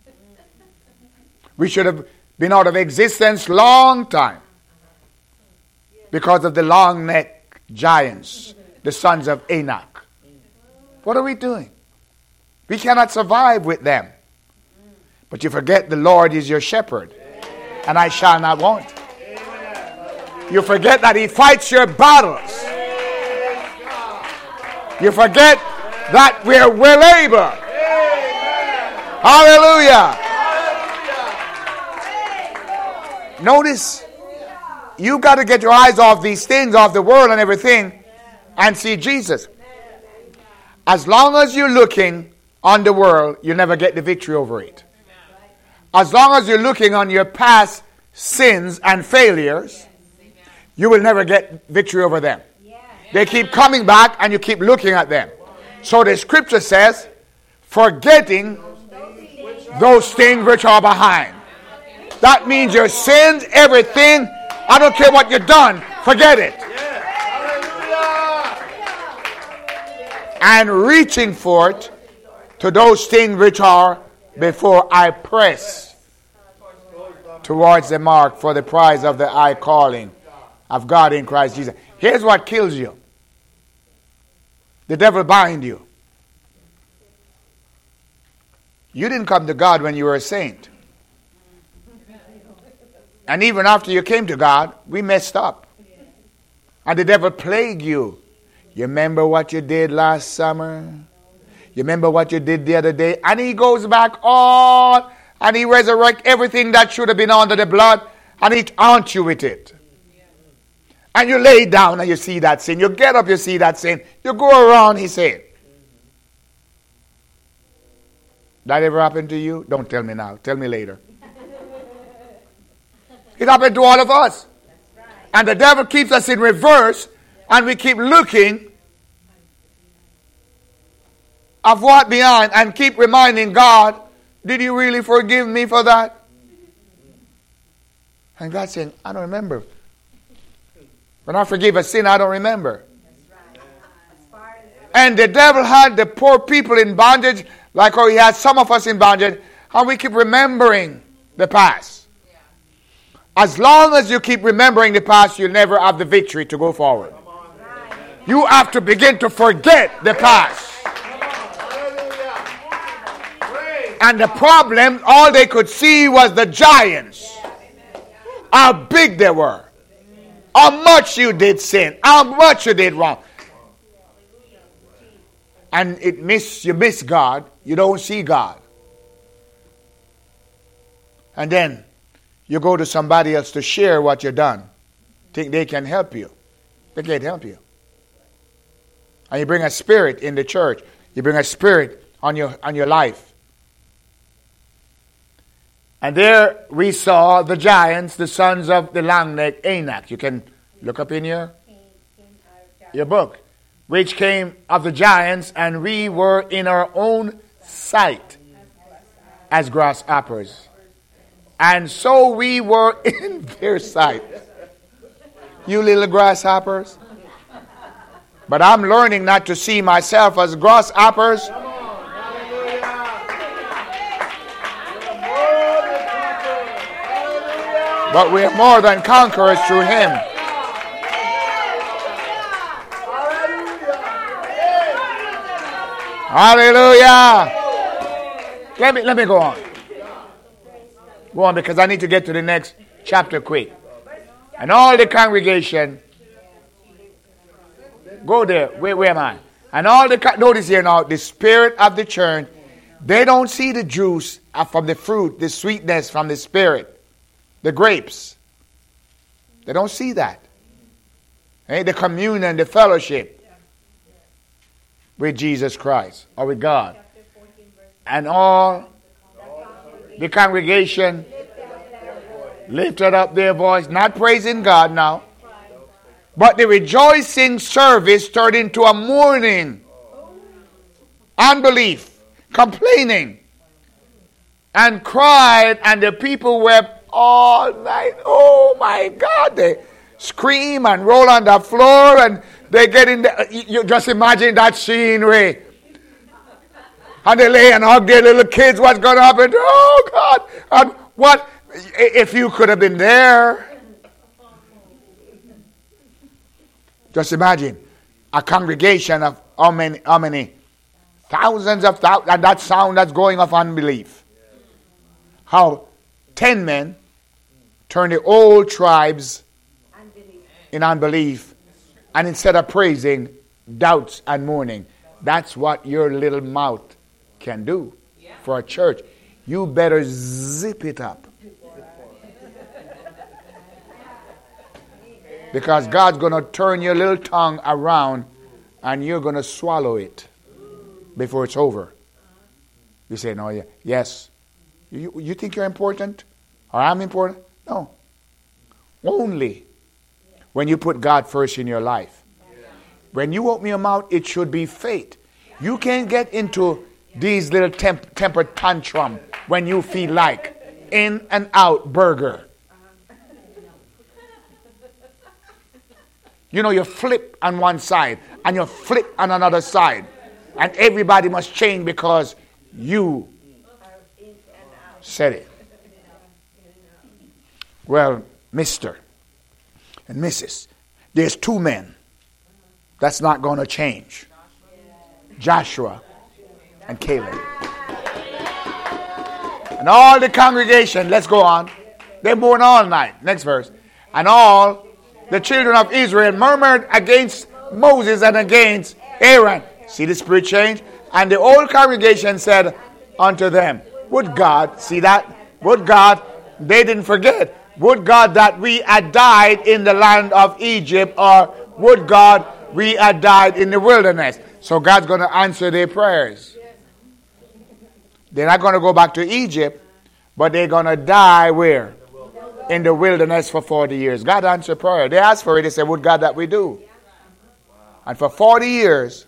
We should have been out of existence long time. Because of the long neck giants, the sons of Anak. What are we doing? We cannot survive with them. But you forget the Lord is your shepherd. And I shall not want. You forget that he fights your battles. You forget that we're well able. Hallelujah. Notice, you got to get your eyes off these things, off the world and everything, and see Jesus. As long as you're looking on the world, you never get the victory over it. As long as you're looking on your past sins and failures, you will never get victory over them. They keep coming back and you keep looking at them. So the scripture says, forgetting those things which are behind. That means your sins, everything, I don't care what you've done, forget it. And reaching forth to those things which are before I press towards the mark for the prize of the high calling of God in Christ Jesus. Here's what kills you. The devil bind you. You didn't come to God when you were a saint. And even after you came to God, we messed up. And the devil plagued you. You remember what you did last summer? You remember what you did the other day? And he goes back on and he resurrects everything that should have been under the blood and he taunts you with it. And you lay down and you see that sin. You get up, you see that sin. You go around, he said. That ever happened to you? Don't tell me now. Tell me later. It happened to all of us. And the devil keeps us in reverse, and we keep looking of what behind and keep reminding God, did you really forgive me for that? And God's saying, I don't remember. When I forgive a sin, I don't remember. And the devil had the poor people in bondage, like how he had some of us in bondage, and we keep remembering the past. As long as you keep remembering the past, you'll never have the victory to go forward. You have to begin to forget the past. And the problem, all they could see was the giants. How big they were. How much you did sin. How much you did wrong. And it miss you miss God. You don't see God. And then you go to somebody else to share what you've done. Think they can help you. They can't help you. And you bring a spirit in the church. You bring a spirit on your on your life. And there we saw the giants, the sons of the long-necked Anak. You can look up in your, your book. Which came of the giants, and we were in our own sight as grasshoppers. And so we were in their sight. You little grasshoppers. But I'm learning not to see myself as grasshoppers. But we are more than conquerors through him. Hallelujah. Let me let me go on. Go on, because I need to get to the next chapter quick. And all the congregation, go there. Where, where am I? And all the, notice here now, the spirit of the church, they don't see the juice from the fruit, the sweetness from the spirit. The grapes. They don't see that. Hey, the communion, the fellowship with Jesus Christ or with God. And all the congregation lifted up their voice, not praising God now, but the rejoicing service turned into a mourning, unbelief, complaining, and cried, and the people wept all night. Oh my God, they scream and roll on the floor, and they get in the, you just imagine that scenery. And they lay and hug their little kids. What's going to happen? Oh God. And what if you could have been there? Just imagine a congregation of how many, how many thousands of thousands, and that sound that's going of unbelief. How ten men turn the old tribes in unbelief, and instead of praising, doubts and mourning. That's what your little mouth can do for a church. You better zip it up. Because God's going to turn your little tongue around and you're going to swallow it before it's over. You say, no, yeah, yes. You, you think you're important? Or I'm important? No. Only when you put God first in your life. When you open your mouth, it should be faith. You can't get into these little temp- temper tantrum when you feel like in and out burger. You know, you flip on one side and you flip on another side. And everybody must change because you said it. Well, Mister and Missus, there's two men that's not going to change. Joshua and Caleb. And all the congregation, let's go on. They mourned all night. Next verse. And all the children of Israel murmured against Moses and against Aaron. See the spirit change? And the whole congregation said unto them, would God, see that? Would God, they didn't forget. Would God that we had died in the land of Egypt, or would God we had died in the wilderness? So God's going to answer their prayers. They're not going to go back to Egypt, but they're going to die where? In the wilderness for forty years. God answered prayer. They asked for it. They said, would God that we do? And for forty years,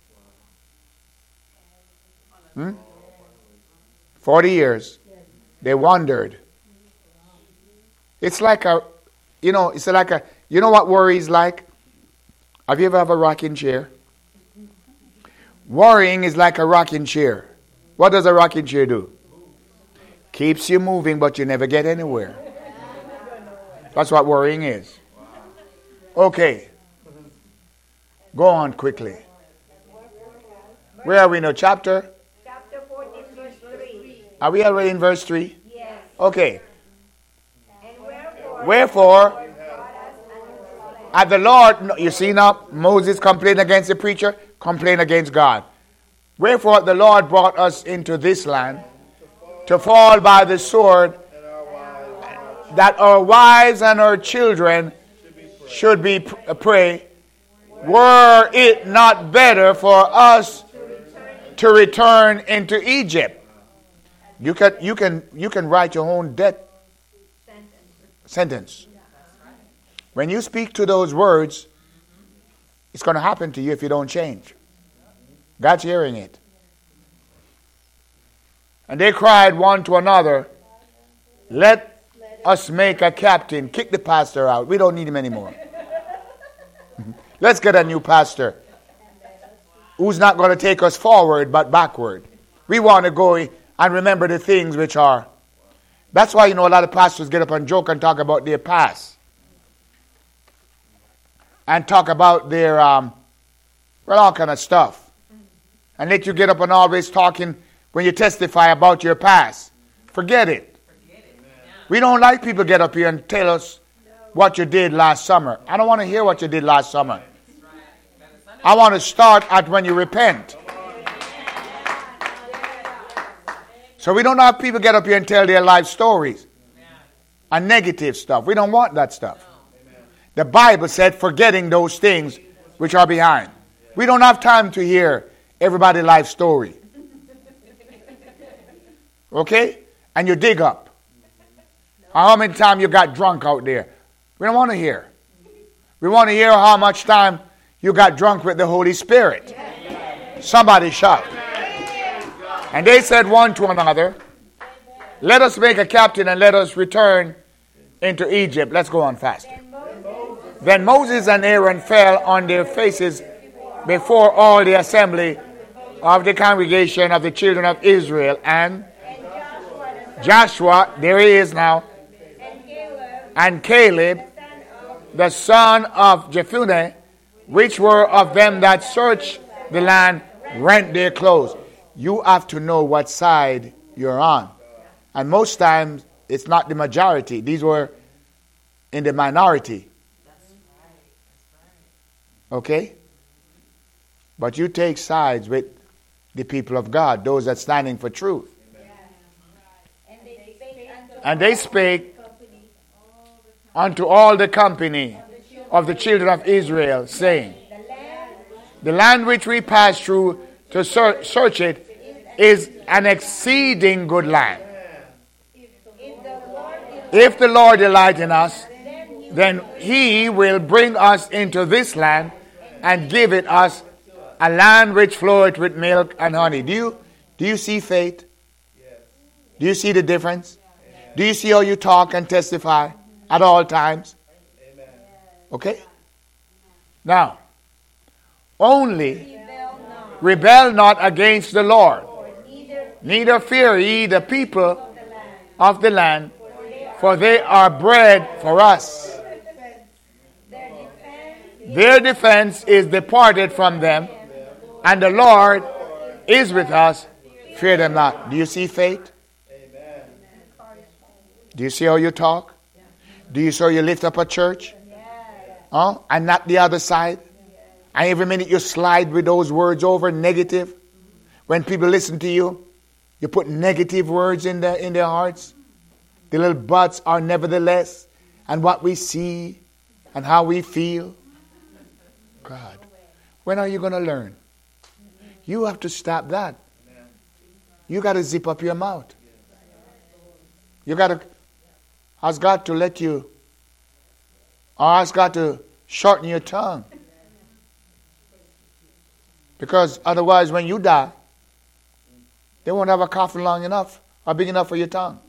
hmm? forty years, they wandered. It's like a, you know, it's like a, you know what worry is like? Have you ever have a rocking chair? Worrying is like a rocking chair. What does a rocking chair do? Keeps you moving, but you never get anywhere. That's what worrying is. Okay. Go on quickly. Where are we now? Chapter? Chapter fourteen, verse three. Are we already in verse three? Yes. Okay. And wherefore, Wherefore, at the Lord, you see now, Moses complained against the preacher, complained against God. Wherefore the Lord brought us into this land to fall by the sword, that our wives and our children should be a prey. Were it not better for us to return into Egypt? You can you can you can write your own death sentence. When you speak to those words, it's going to happen to you if you don't change. God's hearing it. And they cried one to another, let us make a captain. Kick the pastor out. We don't need him anymore. Let's get a new pastor who's not going to take us forward but backward. We want to go and remember the things which are. That's why, you know, a lot of pastors get up and joke and talk about their past. And talk about their, um, well, all kind of stuff. And let you get up and always talking when you testify about your past. Forget it. Forget it. We don't like people get up here and tell us what you did last summer. I don't want to hear what you did last summer. I want to start at when you repent. So we don't have people get up here and tell their life stories and negative stuff. We don't want that stuff. The Bible said forgetting those things which are behind. We don't have time to hear everybody's life story. Okay? And you dig up. How many times you got drunk out there? We don't want to hear. We want to hear how much time you got drunk with the Holy Spirit. Somebody shout. And they said one to another, let us make a captain and let us return into Egypt. Let's go on fast. Then Moses and Aaron fell on their faces before all the assembly of the congregation of the children of Israel. And Joshua, there he is now, and Caleb, the son of Jephunneh, which were of them that searched the land, rent their clothes. You have to know what side you're on. And most times, it's not the majority. These were in the minority. Okay? But you take sides with the people of God, those that standing for truth. And they spake unto all the company of the children of Israel, saying, the land which we passed through to search it is an exceeding good land. If the Lord delight in us, then he will bring us into this land and give it us a land which floweth with milk and honey. Do you, do you see faith? Do you see the difference? Do you see how you talk and testify at all times? Okay? Now, only rebel not against the Lord, neither fear ye the people of the land, for they are bread for us. Their defense is departed from them, and the Lord is with us. Fear them not. Do you see faith? Do you see how you talk? Do you see how you lift up a church? Huh? And not the other side? And every minute you slide with those words over, negative. When people listen to you, you put negative words in their, in their hearts. The little buts are nevertheless. And what we see and how we feel. God, when are you going to learn? You have to stop that. you got to zip up your mouth. You got to ask God to let you, or ask God to shorten your tongue. Because otherwise, when you die, they won't have a coffin long enough or big enough for your tongue.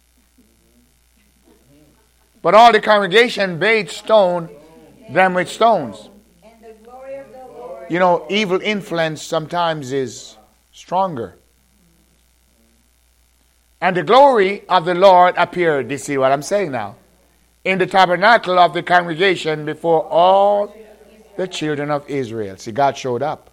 But all the congregation bade stone them with stones. And the glory of the Lord. You know, evil influence sometimes is stronger. And the glory of the Lord appeared, you see what I'm saying now, in the tabernacle of the congregation before all the children of Israel. See, God showed up.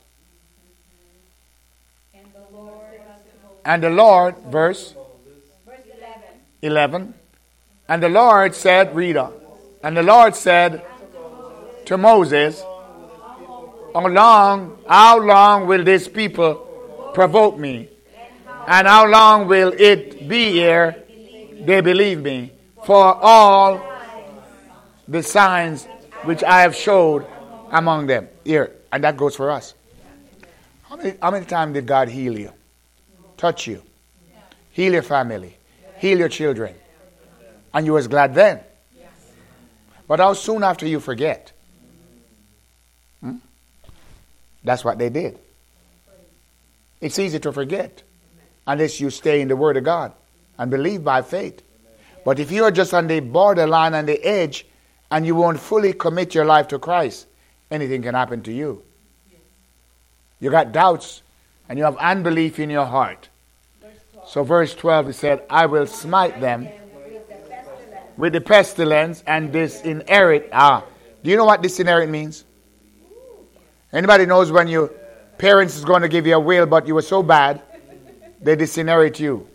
And the Lord. And the Lord, verse Verse eleven. eleven, and the Lord said, read on, and the Lord said to Moses, how long, how long will this people provoke me? And how long will it be ere they believe me? For all the signs which I have showed among them. Here, and that goes for us. How many, how many times did God heal you? Touch you? Heal your family? Heal your children? And you was glad then? But how soon after you forget? Hmm? That's what they did. It's easy to forget unless you stay in the Word of God and believe by faith. But if you are just on the borderline, on the edge, and you won't fully commit your life to Christ, anything can happen to you. You got doubts and you have unbelief in your heart. So verse twelve, it said, I will smite them with the pestilence and disinherit. Ah, do you know what disinherit means? Anybody knows when your parents is going to give you a will, but you were so bad, they disinherit you.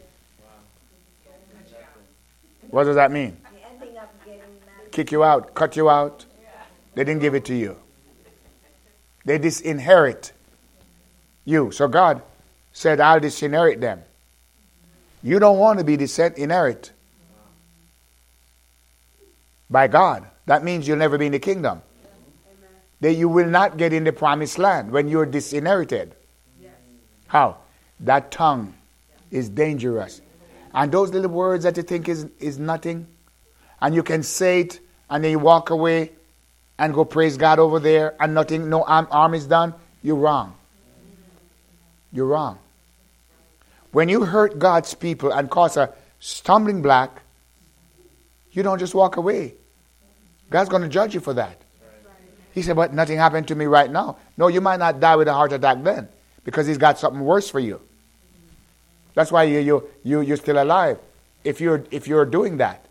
What does that mean? Kick you out, cut you out. They didn't give it to you. They disinherit you. So God said, I'll disinherit them. You don't want to be disinherit by God. That means you'll never be in the kingdom. That you will not get in the promised land when you're disinherited. How? That tongue is dangerous. And those little words that you think is, is nothing, and you can say it, and then you walk away and go praise God over there, and nothing, no harm, harm is done, you're wrong. You're wrong. When you hurt God's people and cause a stumbling block, you don't just walk away. God's going to judge you for that. He said, but nothing happened to me right now. No, you might not die with a heart attack then, because he's got something worse for you. That's why you, you, you, you're still alive, if you're, if you're doing that.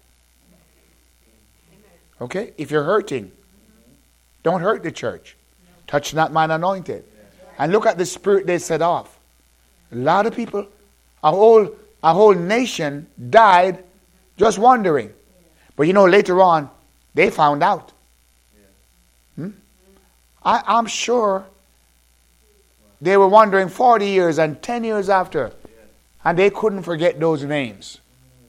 Okay? If you're hurting, don't hurt the church. Touch not mine anointed. And look at the spirit they set off. A lot of people, a whole, a whole nation died just wondering. But you know, later on, they found out. Hmm? I, I'm sure they were wondering forty years and ten years after, and they couldn't forget those names.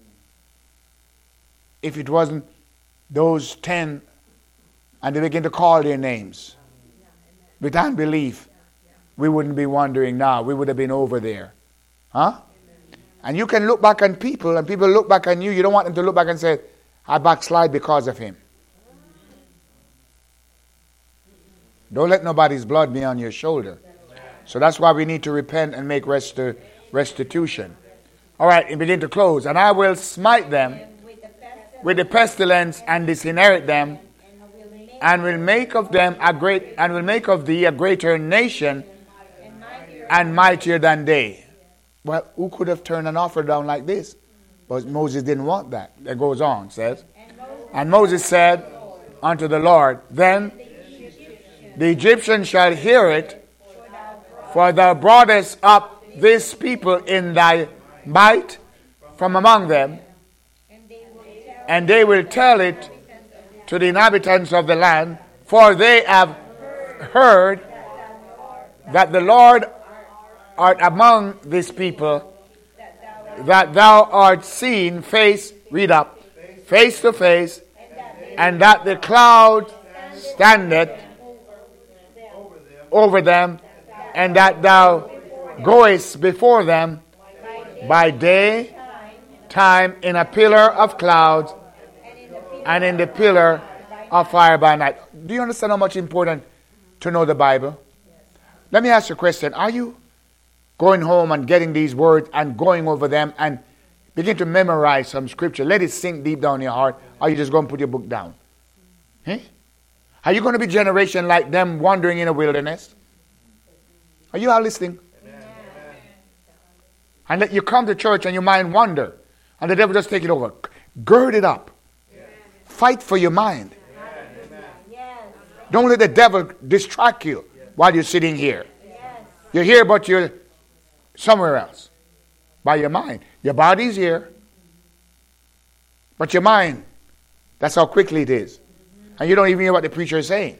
If it wasn't those ten, and they begin to call their names with unbelief, we wouldn't be wondering now. We would have been over there. Huh? And you can look back on people, and people look back on you. You don't want them to look back and say, I backslide because of him. Don't let nobody's blood be on your shoulder. So that's why we need to repent and make resti- restitution. All right, and begin to close. And I will smite them with the pestilence and disinherit them, and will make of them a great, and will make of thee a greater nation and mightier than they. Well, who could have turned an offer down like this? But Moses didn't want that. It goes on, says. And Moses said unto the Lord, then the Egyptians shall hear it, for thou broughtest up this people in thy might from among them, and they will tell it to the inhabitants of the land, for they have heard that the Lord art among this people, that thou art seen face, read up, face to face, and that the cloud standeth over them, and that thou goest before them by day time in a pillar of clouds and in the pillar of fire by night. Do you understand how much important to know the Bible? Let me ask you a question. Are you going home and getting these words and going over them and begin to memorize some scripture? Let it sink deep down in your heart. Or are you just going to put your book down? Eh? Are you going to be a generation like them wandering in a wilderness? Are you all listening? Amen. And that you come to church and your mind wander. And the devil just take it over. Gird it up. Yes. Fight for your mind. Yes. Don't let the devil distract you yes. while you're sitting here. Yes. You're here, but you're somewhere else. By your mind. Your body's here. But your mind, that's how quickly it is. Mm-hmm. And you don't even hear what the preacher is saying.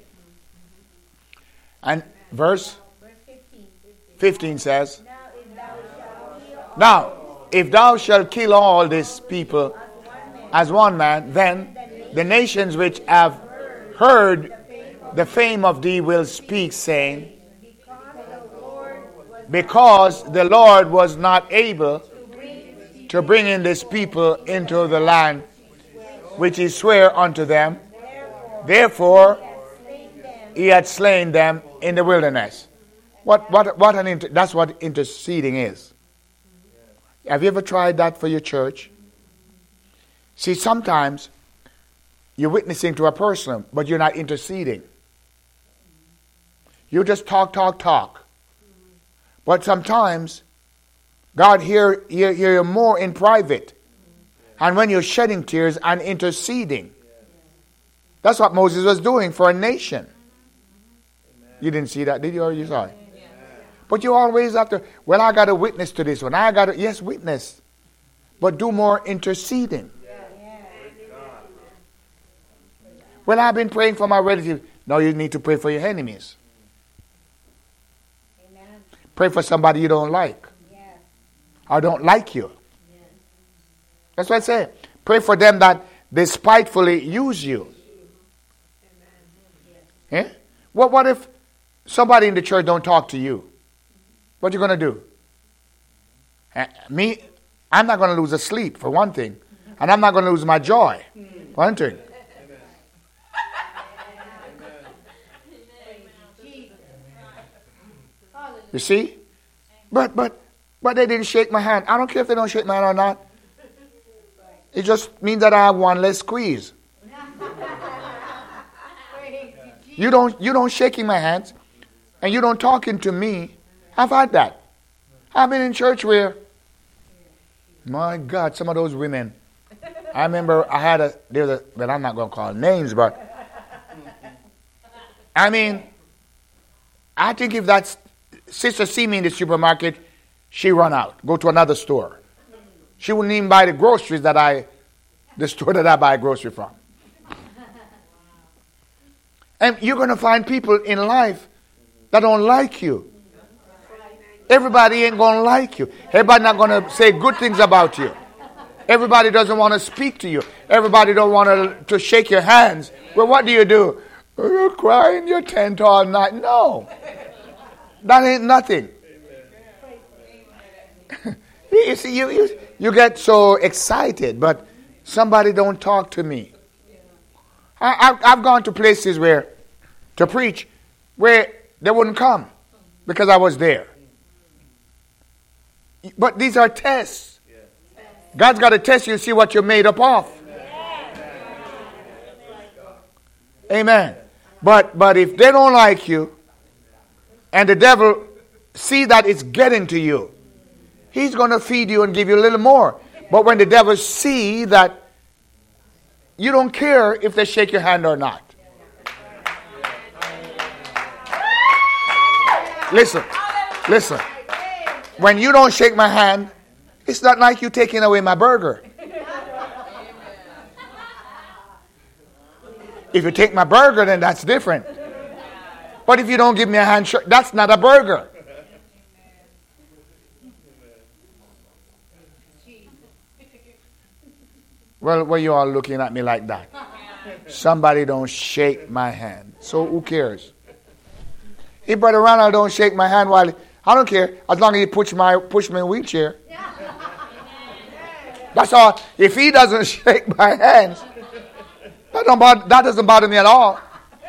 And verse fifteen says, now, if thou shalt kill all these people as one man, then the nations which have heard the fame of thee will speak, saying, because the Lord was not able to bring in this people into the land which he sware unto them, therefore he had slain them in the wilderness. What what what an inter- that's what interceding is. Have you ever tried that for your church? See, sometimes you're witnessing to a person, but you're not interceding. You just talk, talk, talk. But sometimes God hear, hear, hear you more in private. And when you're shedding tears and interceding. That's what Moses was doing for a nation. You didn't see that, did you? Or you saw it? But you always have to, well, I got to witness to this one. I got to, yes, witness. But do more interceding. Well, I've been praying for my relatives. No, you need to pray for your enemies. Amen. Pray for somebody you don't like. Yeah. Or don't like you. Yeah. That's what I say. Pray for them that despitefully use you. Amen. Yeah? Well, what if somebody in the church don't talk to you? What are you going to do? Uh, me, I'm not going to lose a sleep, for one thing. And I'm not going to lose my joy, for one thing. You see? But, but, but they didn't shake my hand. I don't care if they don't shake my hand or not. It just means that I have one less squeeze. You don't, you don't shaking my hands, and you don't talking to me. I've had that. I've been in church where, my God, some of those women. I remember I had a, there was a, but I'm not going to call names, but I mean, I think if that sister see me in the supermarket, she run out, go to another store. She wouldn't even buy the groceries that I, the store that I buy grocery from. And you're going to find people in life that don't like you. Everybody ain't going to like you. Everybody not going to say good things about you. Everybody doesn't want to speak to you. Everybody don't want to, to shake your hands. Well, what do you do? You cry in your tent all night. No. That ain't nothing. You see, you, you, you get so excited, but somebody don't talk to me. I, I, I've gone to places where, to preach, where they wouldn't come because I was there. But these are tests. God's got to test you to see what you're made up of. Amen. But but if they don't like you, and the devil see that it's getting to you, he's going to feed you and give you a little more. But when the devil see that you don't care if they shake your hand or not. Listen, listen. When you don't shake my hand, it's not like you taking away my burger. If you take my burger, then that's different. But if you don't give me a handshake, that's not a burger. Well, why you all looking at me like that? Somebody don't shake my hand. So who cares? If Brother Ronald don't shake my hand while... I don't care, as long as he push my push me in a wheelchair. That's all. If he doesn't shake my hands, that, don't bother, that doesn't bother me at all.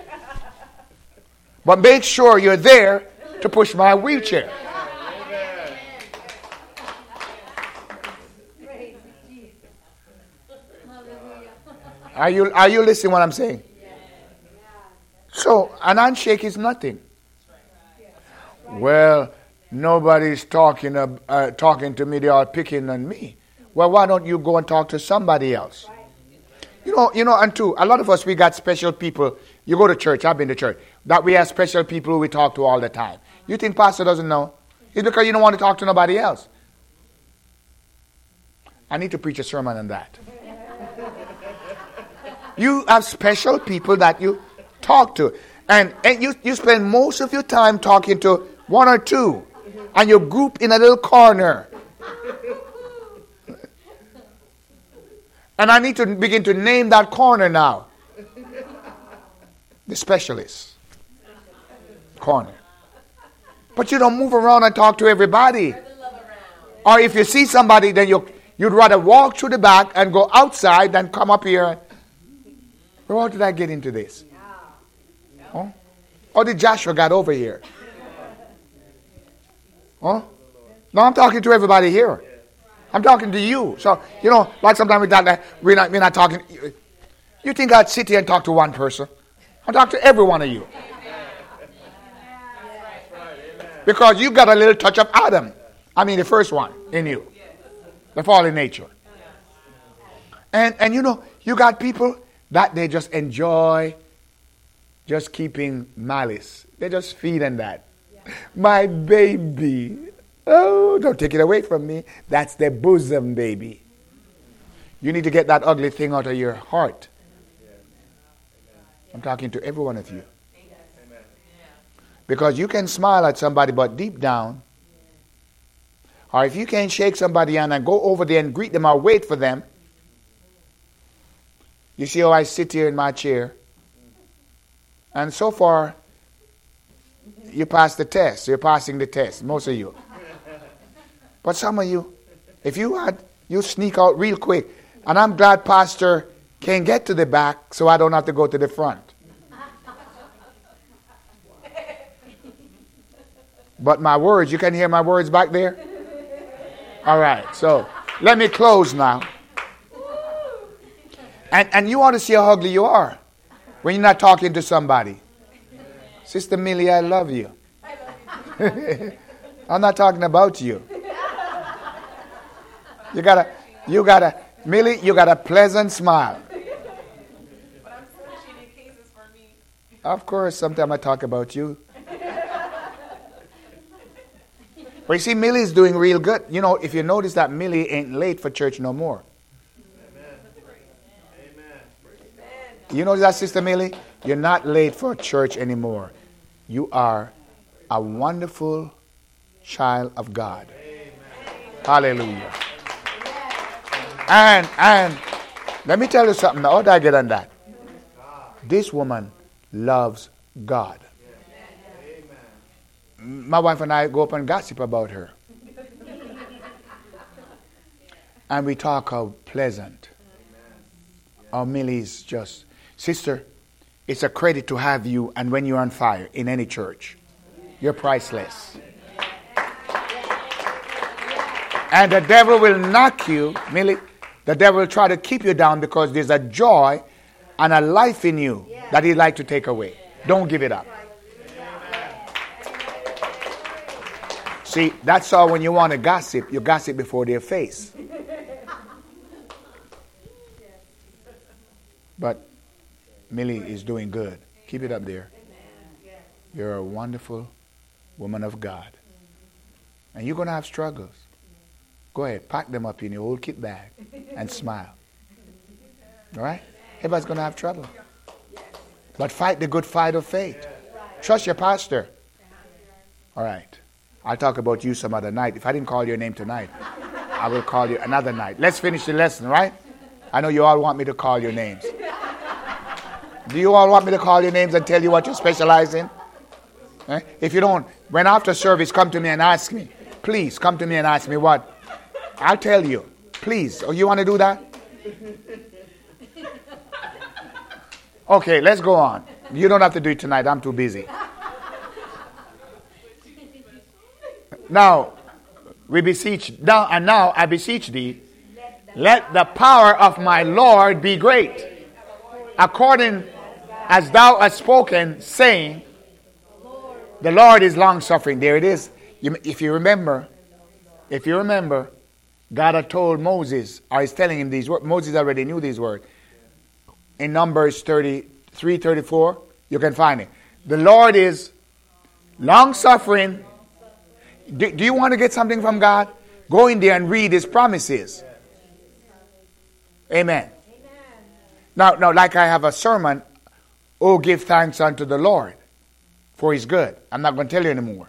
But make sure you're there to push my wheelchair. Are you, are you listening to what I'm saying? So, an handshake is nothing. Well, nobody's talking uh, talking to me. They are picking on me. Well, why don't you go and talk to somebody else? You know, you know, and too, a lot of us, we got special people. You go to church. I've been to church. That we have special people who we talk to all the time. You think pastor doesn't know? It's because you don't want to talk to nobody else. I need to preach a sermon on that. You have special people that you talk to. And, and you, you spend most of your time talking to one or two. And you group in a little corner. And I need to begin to name that corner now. The specialist. Corner. But you don't move around and talk to everybody. Or if you see somebody, then you, you'd rather walk through the back and go outside than come up here. How did I get into this? Huh? How did Joshua get over here? Huh? No, I'm talking to everybody here. I'm talking to you. So, you know, like sometimes we talk, we're not, we're not talking. You think I'd sit here and talk to one person? I talk to every one of you. Because you got a little touch of Adam. I mean, the first one in you. The fallen nature. And, and you know, you got people that they just enjoy just keeping malice. They just feed on that. My baby. Oh, don't take it away from me. That's the bosom baby. You need to get that ugly thing out of your heart. I'm talking to every one of you. Because you can smile at somebody, but deep down, or if you can't shake somebody hand and go over there and greet them or wait for them, you see how I sit here in my chair, and so far, you passed the test. You're passing the test, most of you. But some of you, if you had, you sneak out real quick. And I'm glad Pastor can get to the back so I don't have to go to the front. But my words, you can hear my words back there? All right, so let me close now. And, and you ought to see how ugly you are when you're not talking to somebody. Sister Millie, I love you. I'm not talking about you. You got a, you got a, Millie, you got a pleasant smile. But I'm still cheating cases for me. Of course, sometimes I talk about you. But you see, Millie's doing real good. You know, if you notice that Millie ain't late for church no more. Amen. Amen. You notice that, Sister Millie? You're not late for church anymore. You are a wonderful child of God. Amen. Hallelujah. And, and, let me tell you something. How did I get on that? This woman loves God. My wife and I go up and gossip about her. And we talk how pleasant. Our Millie's just, sister, it's a credit to have you, and when you're on fire in any church, you're priceless. And the devil will knock you, Millie. The devil will try to keep you down because there's a joy and a life in you that he'd like to take away. Don't give it up. See, that's how when you want to gossip, you gossip before their face. But Millie is doing good. Keep it up there. You're a wonderful woman of God. And you're going to have struggles. Go ahead, pack them up in your old kit bag and smile. All right? Everybody's going to have trouble. But fight the good fight of faith. Trust your pastor. All right. I'll talk about you some other night. If I didn't call your name tonight, I will call you another night. Let's finish the lesson, right? I know you all want me to call your names. Do you all want me to call your names and tell you what you specialize in? Eh? If you don't, when after service, come to me and ask me. Please, come to me and ask me what. I'll tell you. Please. Oh, you want to do that? Okay, let's go on. You don't have to do it tonight. I'm too busy. Now, we beseech, now, and now I beseech thee, let the power of my Lord be great, according as thou hast spoken, saying, the Lord is long-suffering. There it is. You, if you remember, if you remember, God had told Moses, or he's telling him these words. Moses already knew these words. In Numbers thirty-three, thirty-four, you can find it. The Lord is long-suffering. Do, do you want to get something from God? Go in there and read his promises. Amen. Amen. Now, now, like I have a sermon, oh, give thanks unto the Lord, for he's good. I'm not going to tell you anymore.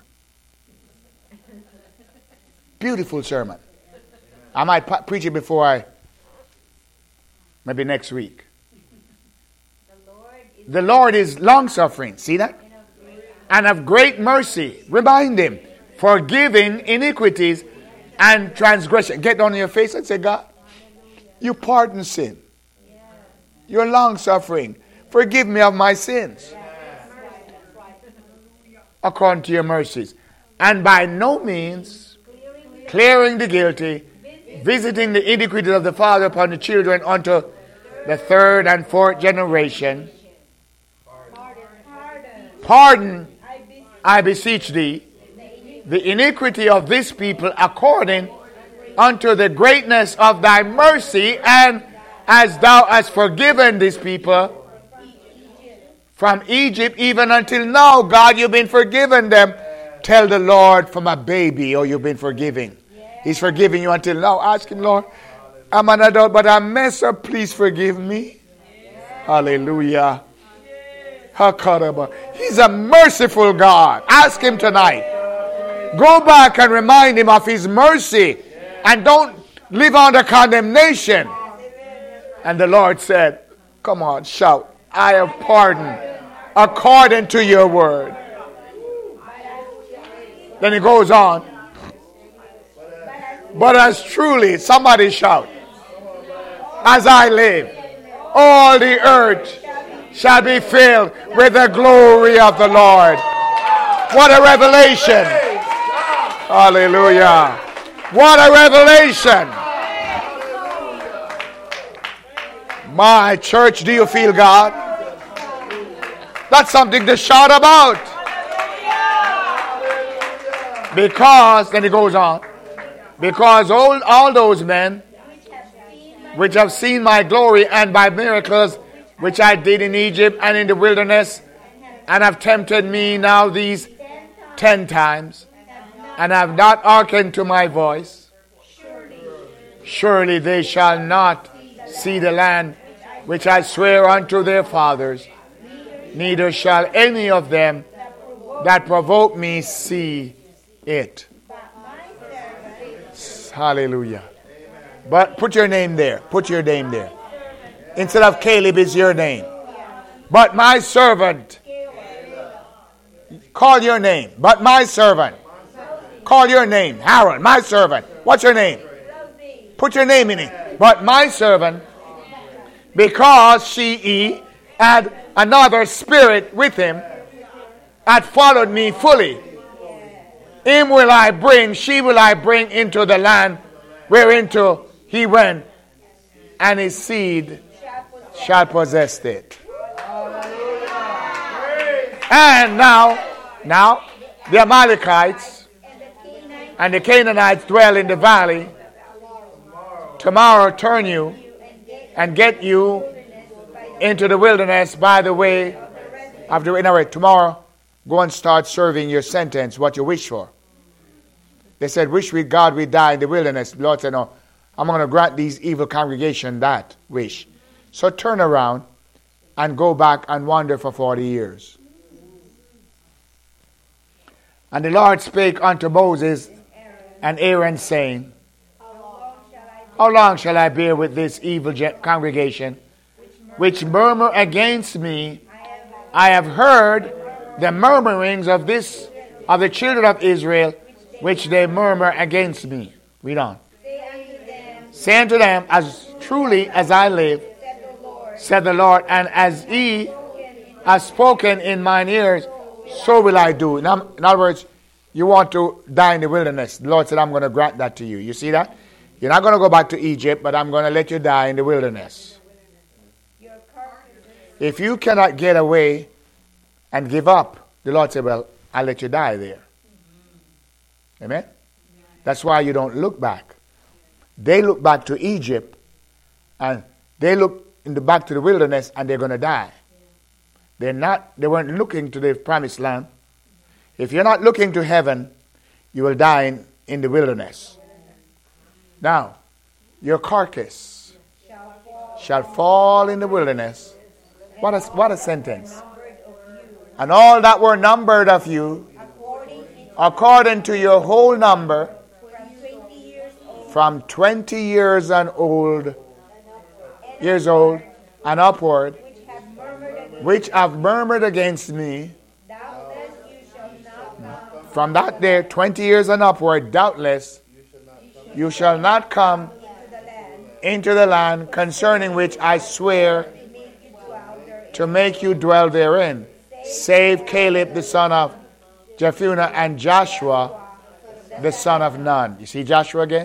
Beautiful sermon. I might p- preach it before I, maybe next week. The Lord is, the Lord is long-suffering. See that? And of great mercy. Remind him. Forgiving iniquities and transgression. Get down on your face and say, God, you pardon sin. You're long-suffering. Forgive me of my sins. According to your mercies. And by no means clearing the guilty, visiting the iniquities of the father upon the children unto the third and fourth generation. Pardon, I beseech thee, the iniquity of this people according unto the greatness of thy mercy, and as thou hast forgiven these people from Egypt even until now. God, you've been forgiven them. Tell the Lord from a baby, oh, you've been forgiving. He's forgiving you until now. Ask him, Lord, I'm an adult, but I mess up. Please forgive me. Hallelujah. He's a merciful God. Ask him tonight. Go back and remind him of his mercy. And don't live under condemnation. And the Lord said, come on, shout, I have pardoned according to your word. Then he goes on. But as truly, somebody shout, as I live, all the earth shall be filled with the glory of the Lord. What a revelation. Hallelujah. What a revelation. My church, do you feel God? That's something to shout about. Because, then he goes on, because all, all those men which have seen my glory and my miracles which I did in Egypt and in the wilderness, and have tempted me now these ten times, and have not hearkened to my voice, surely they shall not see the land which I swear unto their fathers, neither shall any of them that provoke me see it. Hallelujah. But put your name there. Put your name there. Instead of Caleb, is your name. But my servant. Call your name. But my servant. Call your name. Harold, my servant. What's your name? Put your name in it. But my servant, because she had another spirit with him, had followed me fully. Him will I bring, she will I bring into the land whereinto he went, and his seed shall possess it. And now, now, the Amalekites and the Canaanites dwell in the valley. Tomorrow turn you and get you into the wilderness by the way of the... Anyway, tomorrow, go and start serving your sentence, what you wish for. They said, wish we God we die in the wilderness. The Lord said, no, I'm going to grant these evil congregation that wish. So turn around and go back and wander for forty years. And the Lord spake unto Moses and Aaron, saying, how long shall I bear with this evil congregation, which murmur against me? I have heard the murmurings of this of the children of Israel, which they murmur against me. Read on. saying to them, as truly as I live, said the Lord, and as he has spoken in mine ears, so will I do. In other words, you want to die in the wilderness. The Lord said, I'm going to grant that to you. You see that? You're not going to go back to Egypt, but I'm going to let you die in the wilderness. If you cannot get away and give up, the Lord said, well, I'll let you die there. Amen? That's why you don't look back. They look back to Egypt, and they look in the back to the wilderness, and they're going to die. They're not. They weren't looking to the promised land. If you're not looking to heaven, you will die in, in the wilderness. Now, your carcass shall fall in the wilderness. What a, what a sentence. And all that were numbered of you, according to your whole number, from twenty years and old, years old and upward, which have murmured against me, from that day, twenty years and upward, doubtless, you shall not come into the land concerning which I swear to make you dwell therein, save Caleb the son of Jephunneh and Joshua the son of Nun. You see Joshua again?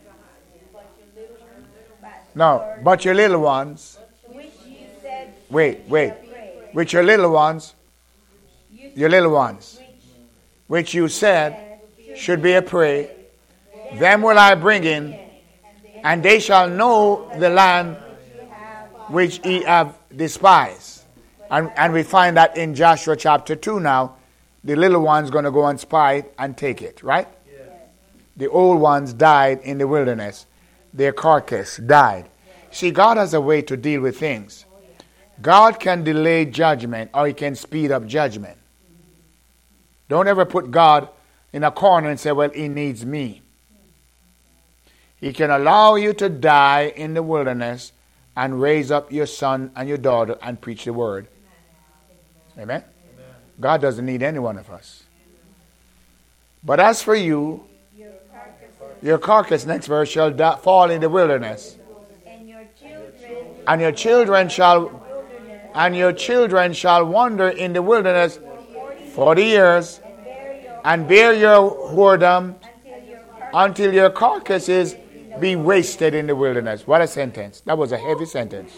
No, but your little ones. Wait, wait. Which your little ones, your little ones, which you said should be a prey, them will I bring in, and they shall know the land which ye have despised. And, and we find that in Joshua chapter two now, the little ones going to go and spy and take it, right? Yes. The old ones died in the wilderness. Their carcass died. See, God has a way to deal with things. God can delay judgment, or he can speed up judgment. Don't ever put God in a corner and say, well, he needs me. He can allow you to die in the wilderness and raise up your son and your daughter and preach the word. Amen? Amen. God doesn't need any one of us. But as for you, your carcass, next verse, shall da- fall in the wilderness. And your children, and your children shall and your children shall wander in the wilderness forty years, and bear your whoredom until your carcasses be wasted in the wilderness. What a sentence. That was a heavy sentence.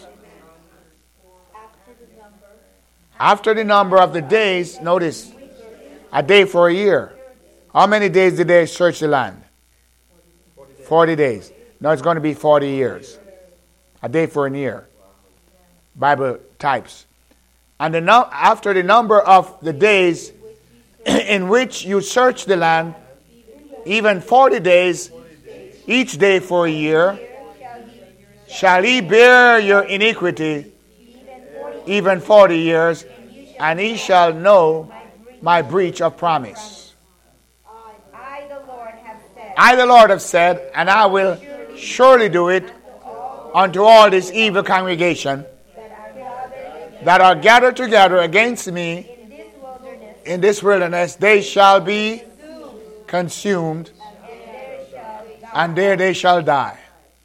After the number of the days, notice, a day for a year. How many days did they search the land? forty days. No, it's going to be forty years. A day for a year. Bible types. And the no- after the number of the days in which you search the land, even forty days, each day for a year, shall he bear your iniquity, even forty years, and he shall know my breach of promise. I, the Lord, have said, I, the Lord, have said, and I will surely do it unto all this evil congregation that are gathered together against me in this wilderness. They shall be consumed, and there they shall die.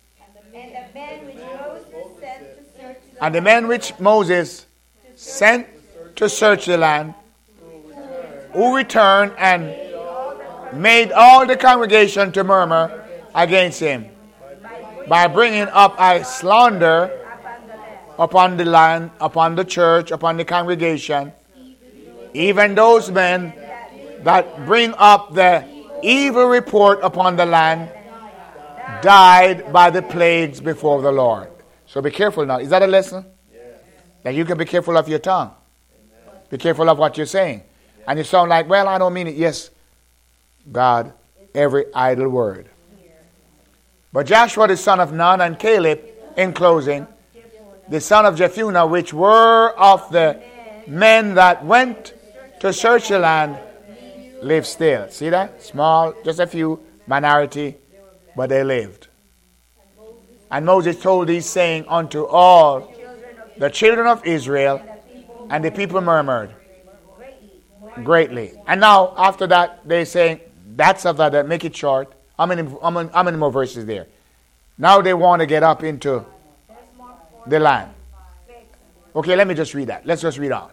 And the men which Moses sent to search the land, who returned and made all the congregation to murmur against him, by bringing up a slander upon the land, upon the church, upon the congregation, even those men that bring up the evil report upon the land died by the plagues before the Lord. So be careful now. Is that a lesson? Yes. That you can be careful of your tongue. Amen. Be careful of what you're saying. And you sound like, well, I don't mean it. Yes, God, every idle word. But Joshua the son of Nun and Caleb, in closing, the son of Jephunneh, which were of the men that went to search the land, live still. See that? Small, just a few, minority, but they lived. And Moses told these saying unto all the children of Israel, and the people murmured greatly. And now, after that, they're saying, that's of that, make it short. How many, how many, how many more verses there? Now they want to get up into the land. Okay, let me just read that. Let's just read on.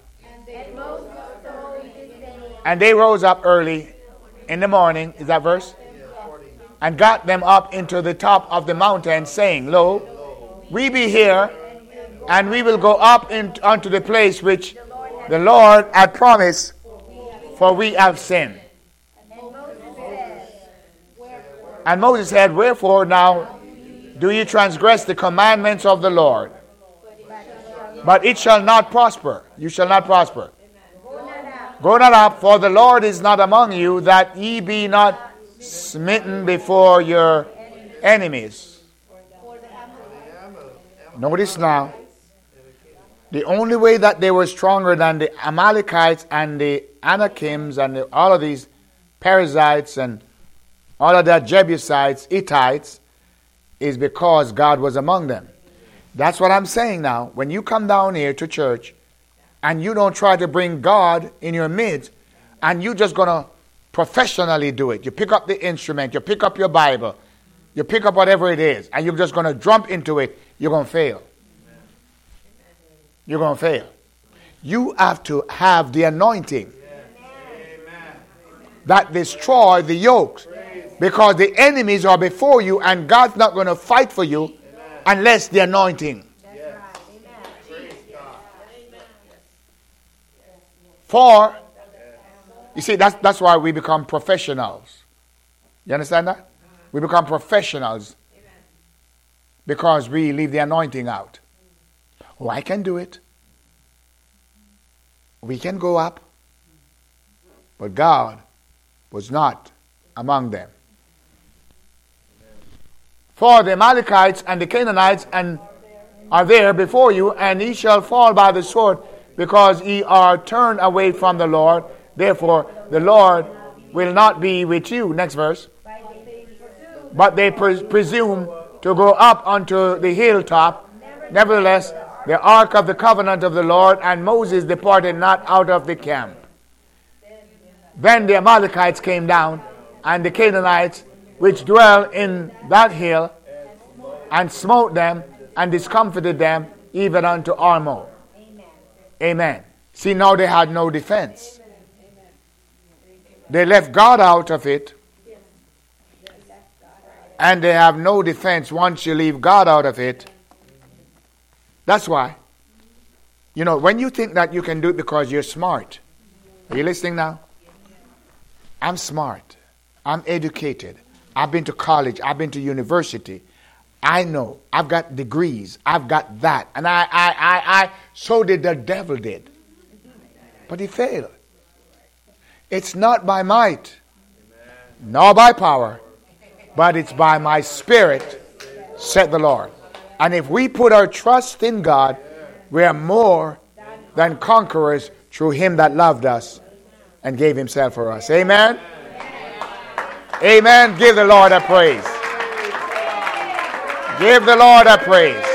And they rose up early in the morning, is that verse? And got them up into the top of the mountain, saying, Lo, we be here, and we will go up in, unto the place which the Lord had promised, for we have sinned. And Moses said, Wherefore now do ye transgress the commandments of the Lord? But it shall not prosper. You shall not prosper. Go not up, for the Lord is not among you, that ye be not smitten before your enemies. Notice now, the only way that they were stronger than the Amalekites and the Anakims and the, all of these Perizzites and all of the Jebusites, Hittites, is because God was among them. That's what I'm saying now. When you come down here to church and you don't try to bring God in your midst and you're just going to professionally do it. You pick up the instrument, you pick up your Bible, you pick up whatever it is, and you're just going to jump into it, you're going to fail. You're going to fail. You have to have the anointing that destroy the yokes, because the enemies are before you and God's not going to fight for you unless the anointing. For, you see, that's, that's why we become professionals. You understand that? We become professionals because we leave the anointing out. Oh, I can do it. We can go up. But God was not among them. For the Amalekites and the Canaanites and are there before you, and ye shall fall by the sword, because ye are turned away from the Lord. Therefore, the Lord will not be with you. Next verse. But they pres- presume to go up unto the hilltop. Nevertheless, the ark of the covenant of the Lord and Moses departed not out of the camp. Then the Amalekites came down, and the Canaanites, which dwell in that hill, and smote them, and discomfited them, even unto Armo. Amen. Amen. See, now they had no defense. They left God out of it, and they have no defense once you leave God out of it. That's why. You know, when you think that you can do it because you're smart. Are you listening now? I'm smart. I'm educated. I've been to college. I've been to university. I know. I've got degrees. I've got that. And I, I, I, I, so did the devil did. But he failed. It's not by might, nor by power, but it's by my spirit, said the Lord. And if we put our trust in God, we are more than conquerors through him that loved us and gave himself for us. Amen? Amen. Give the Lord a praise. Give the Lord a praise.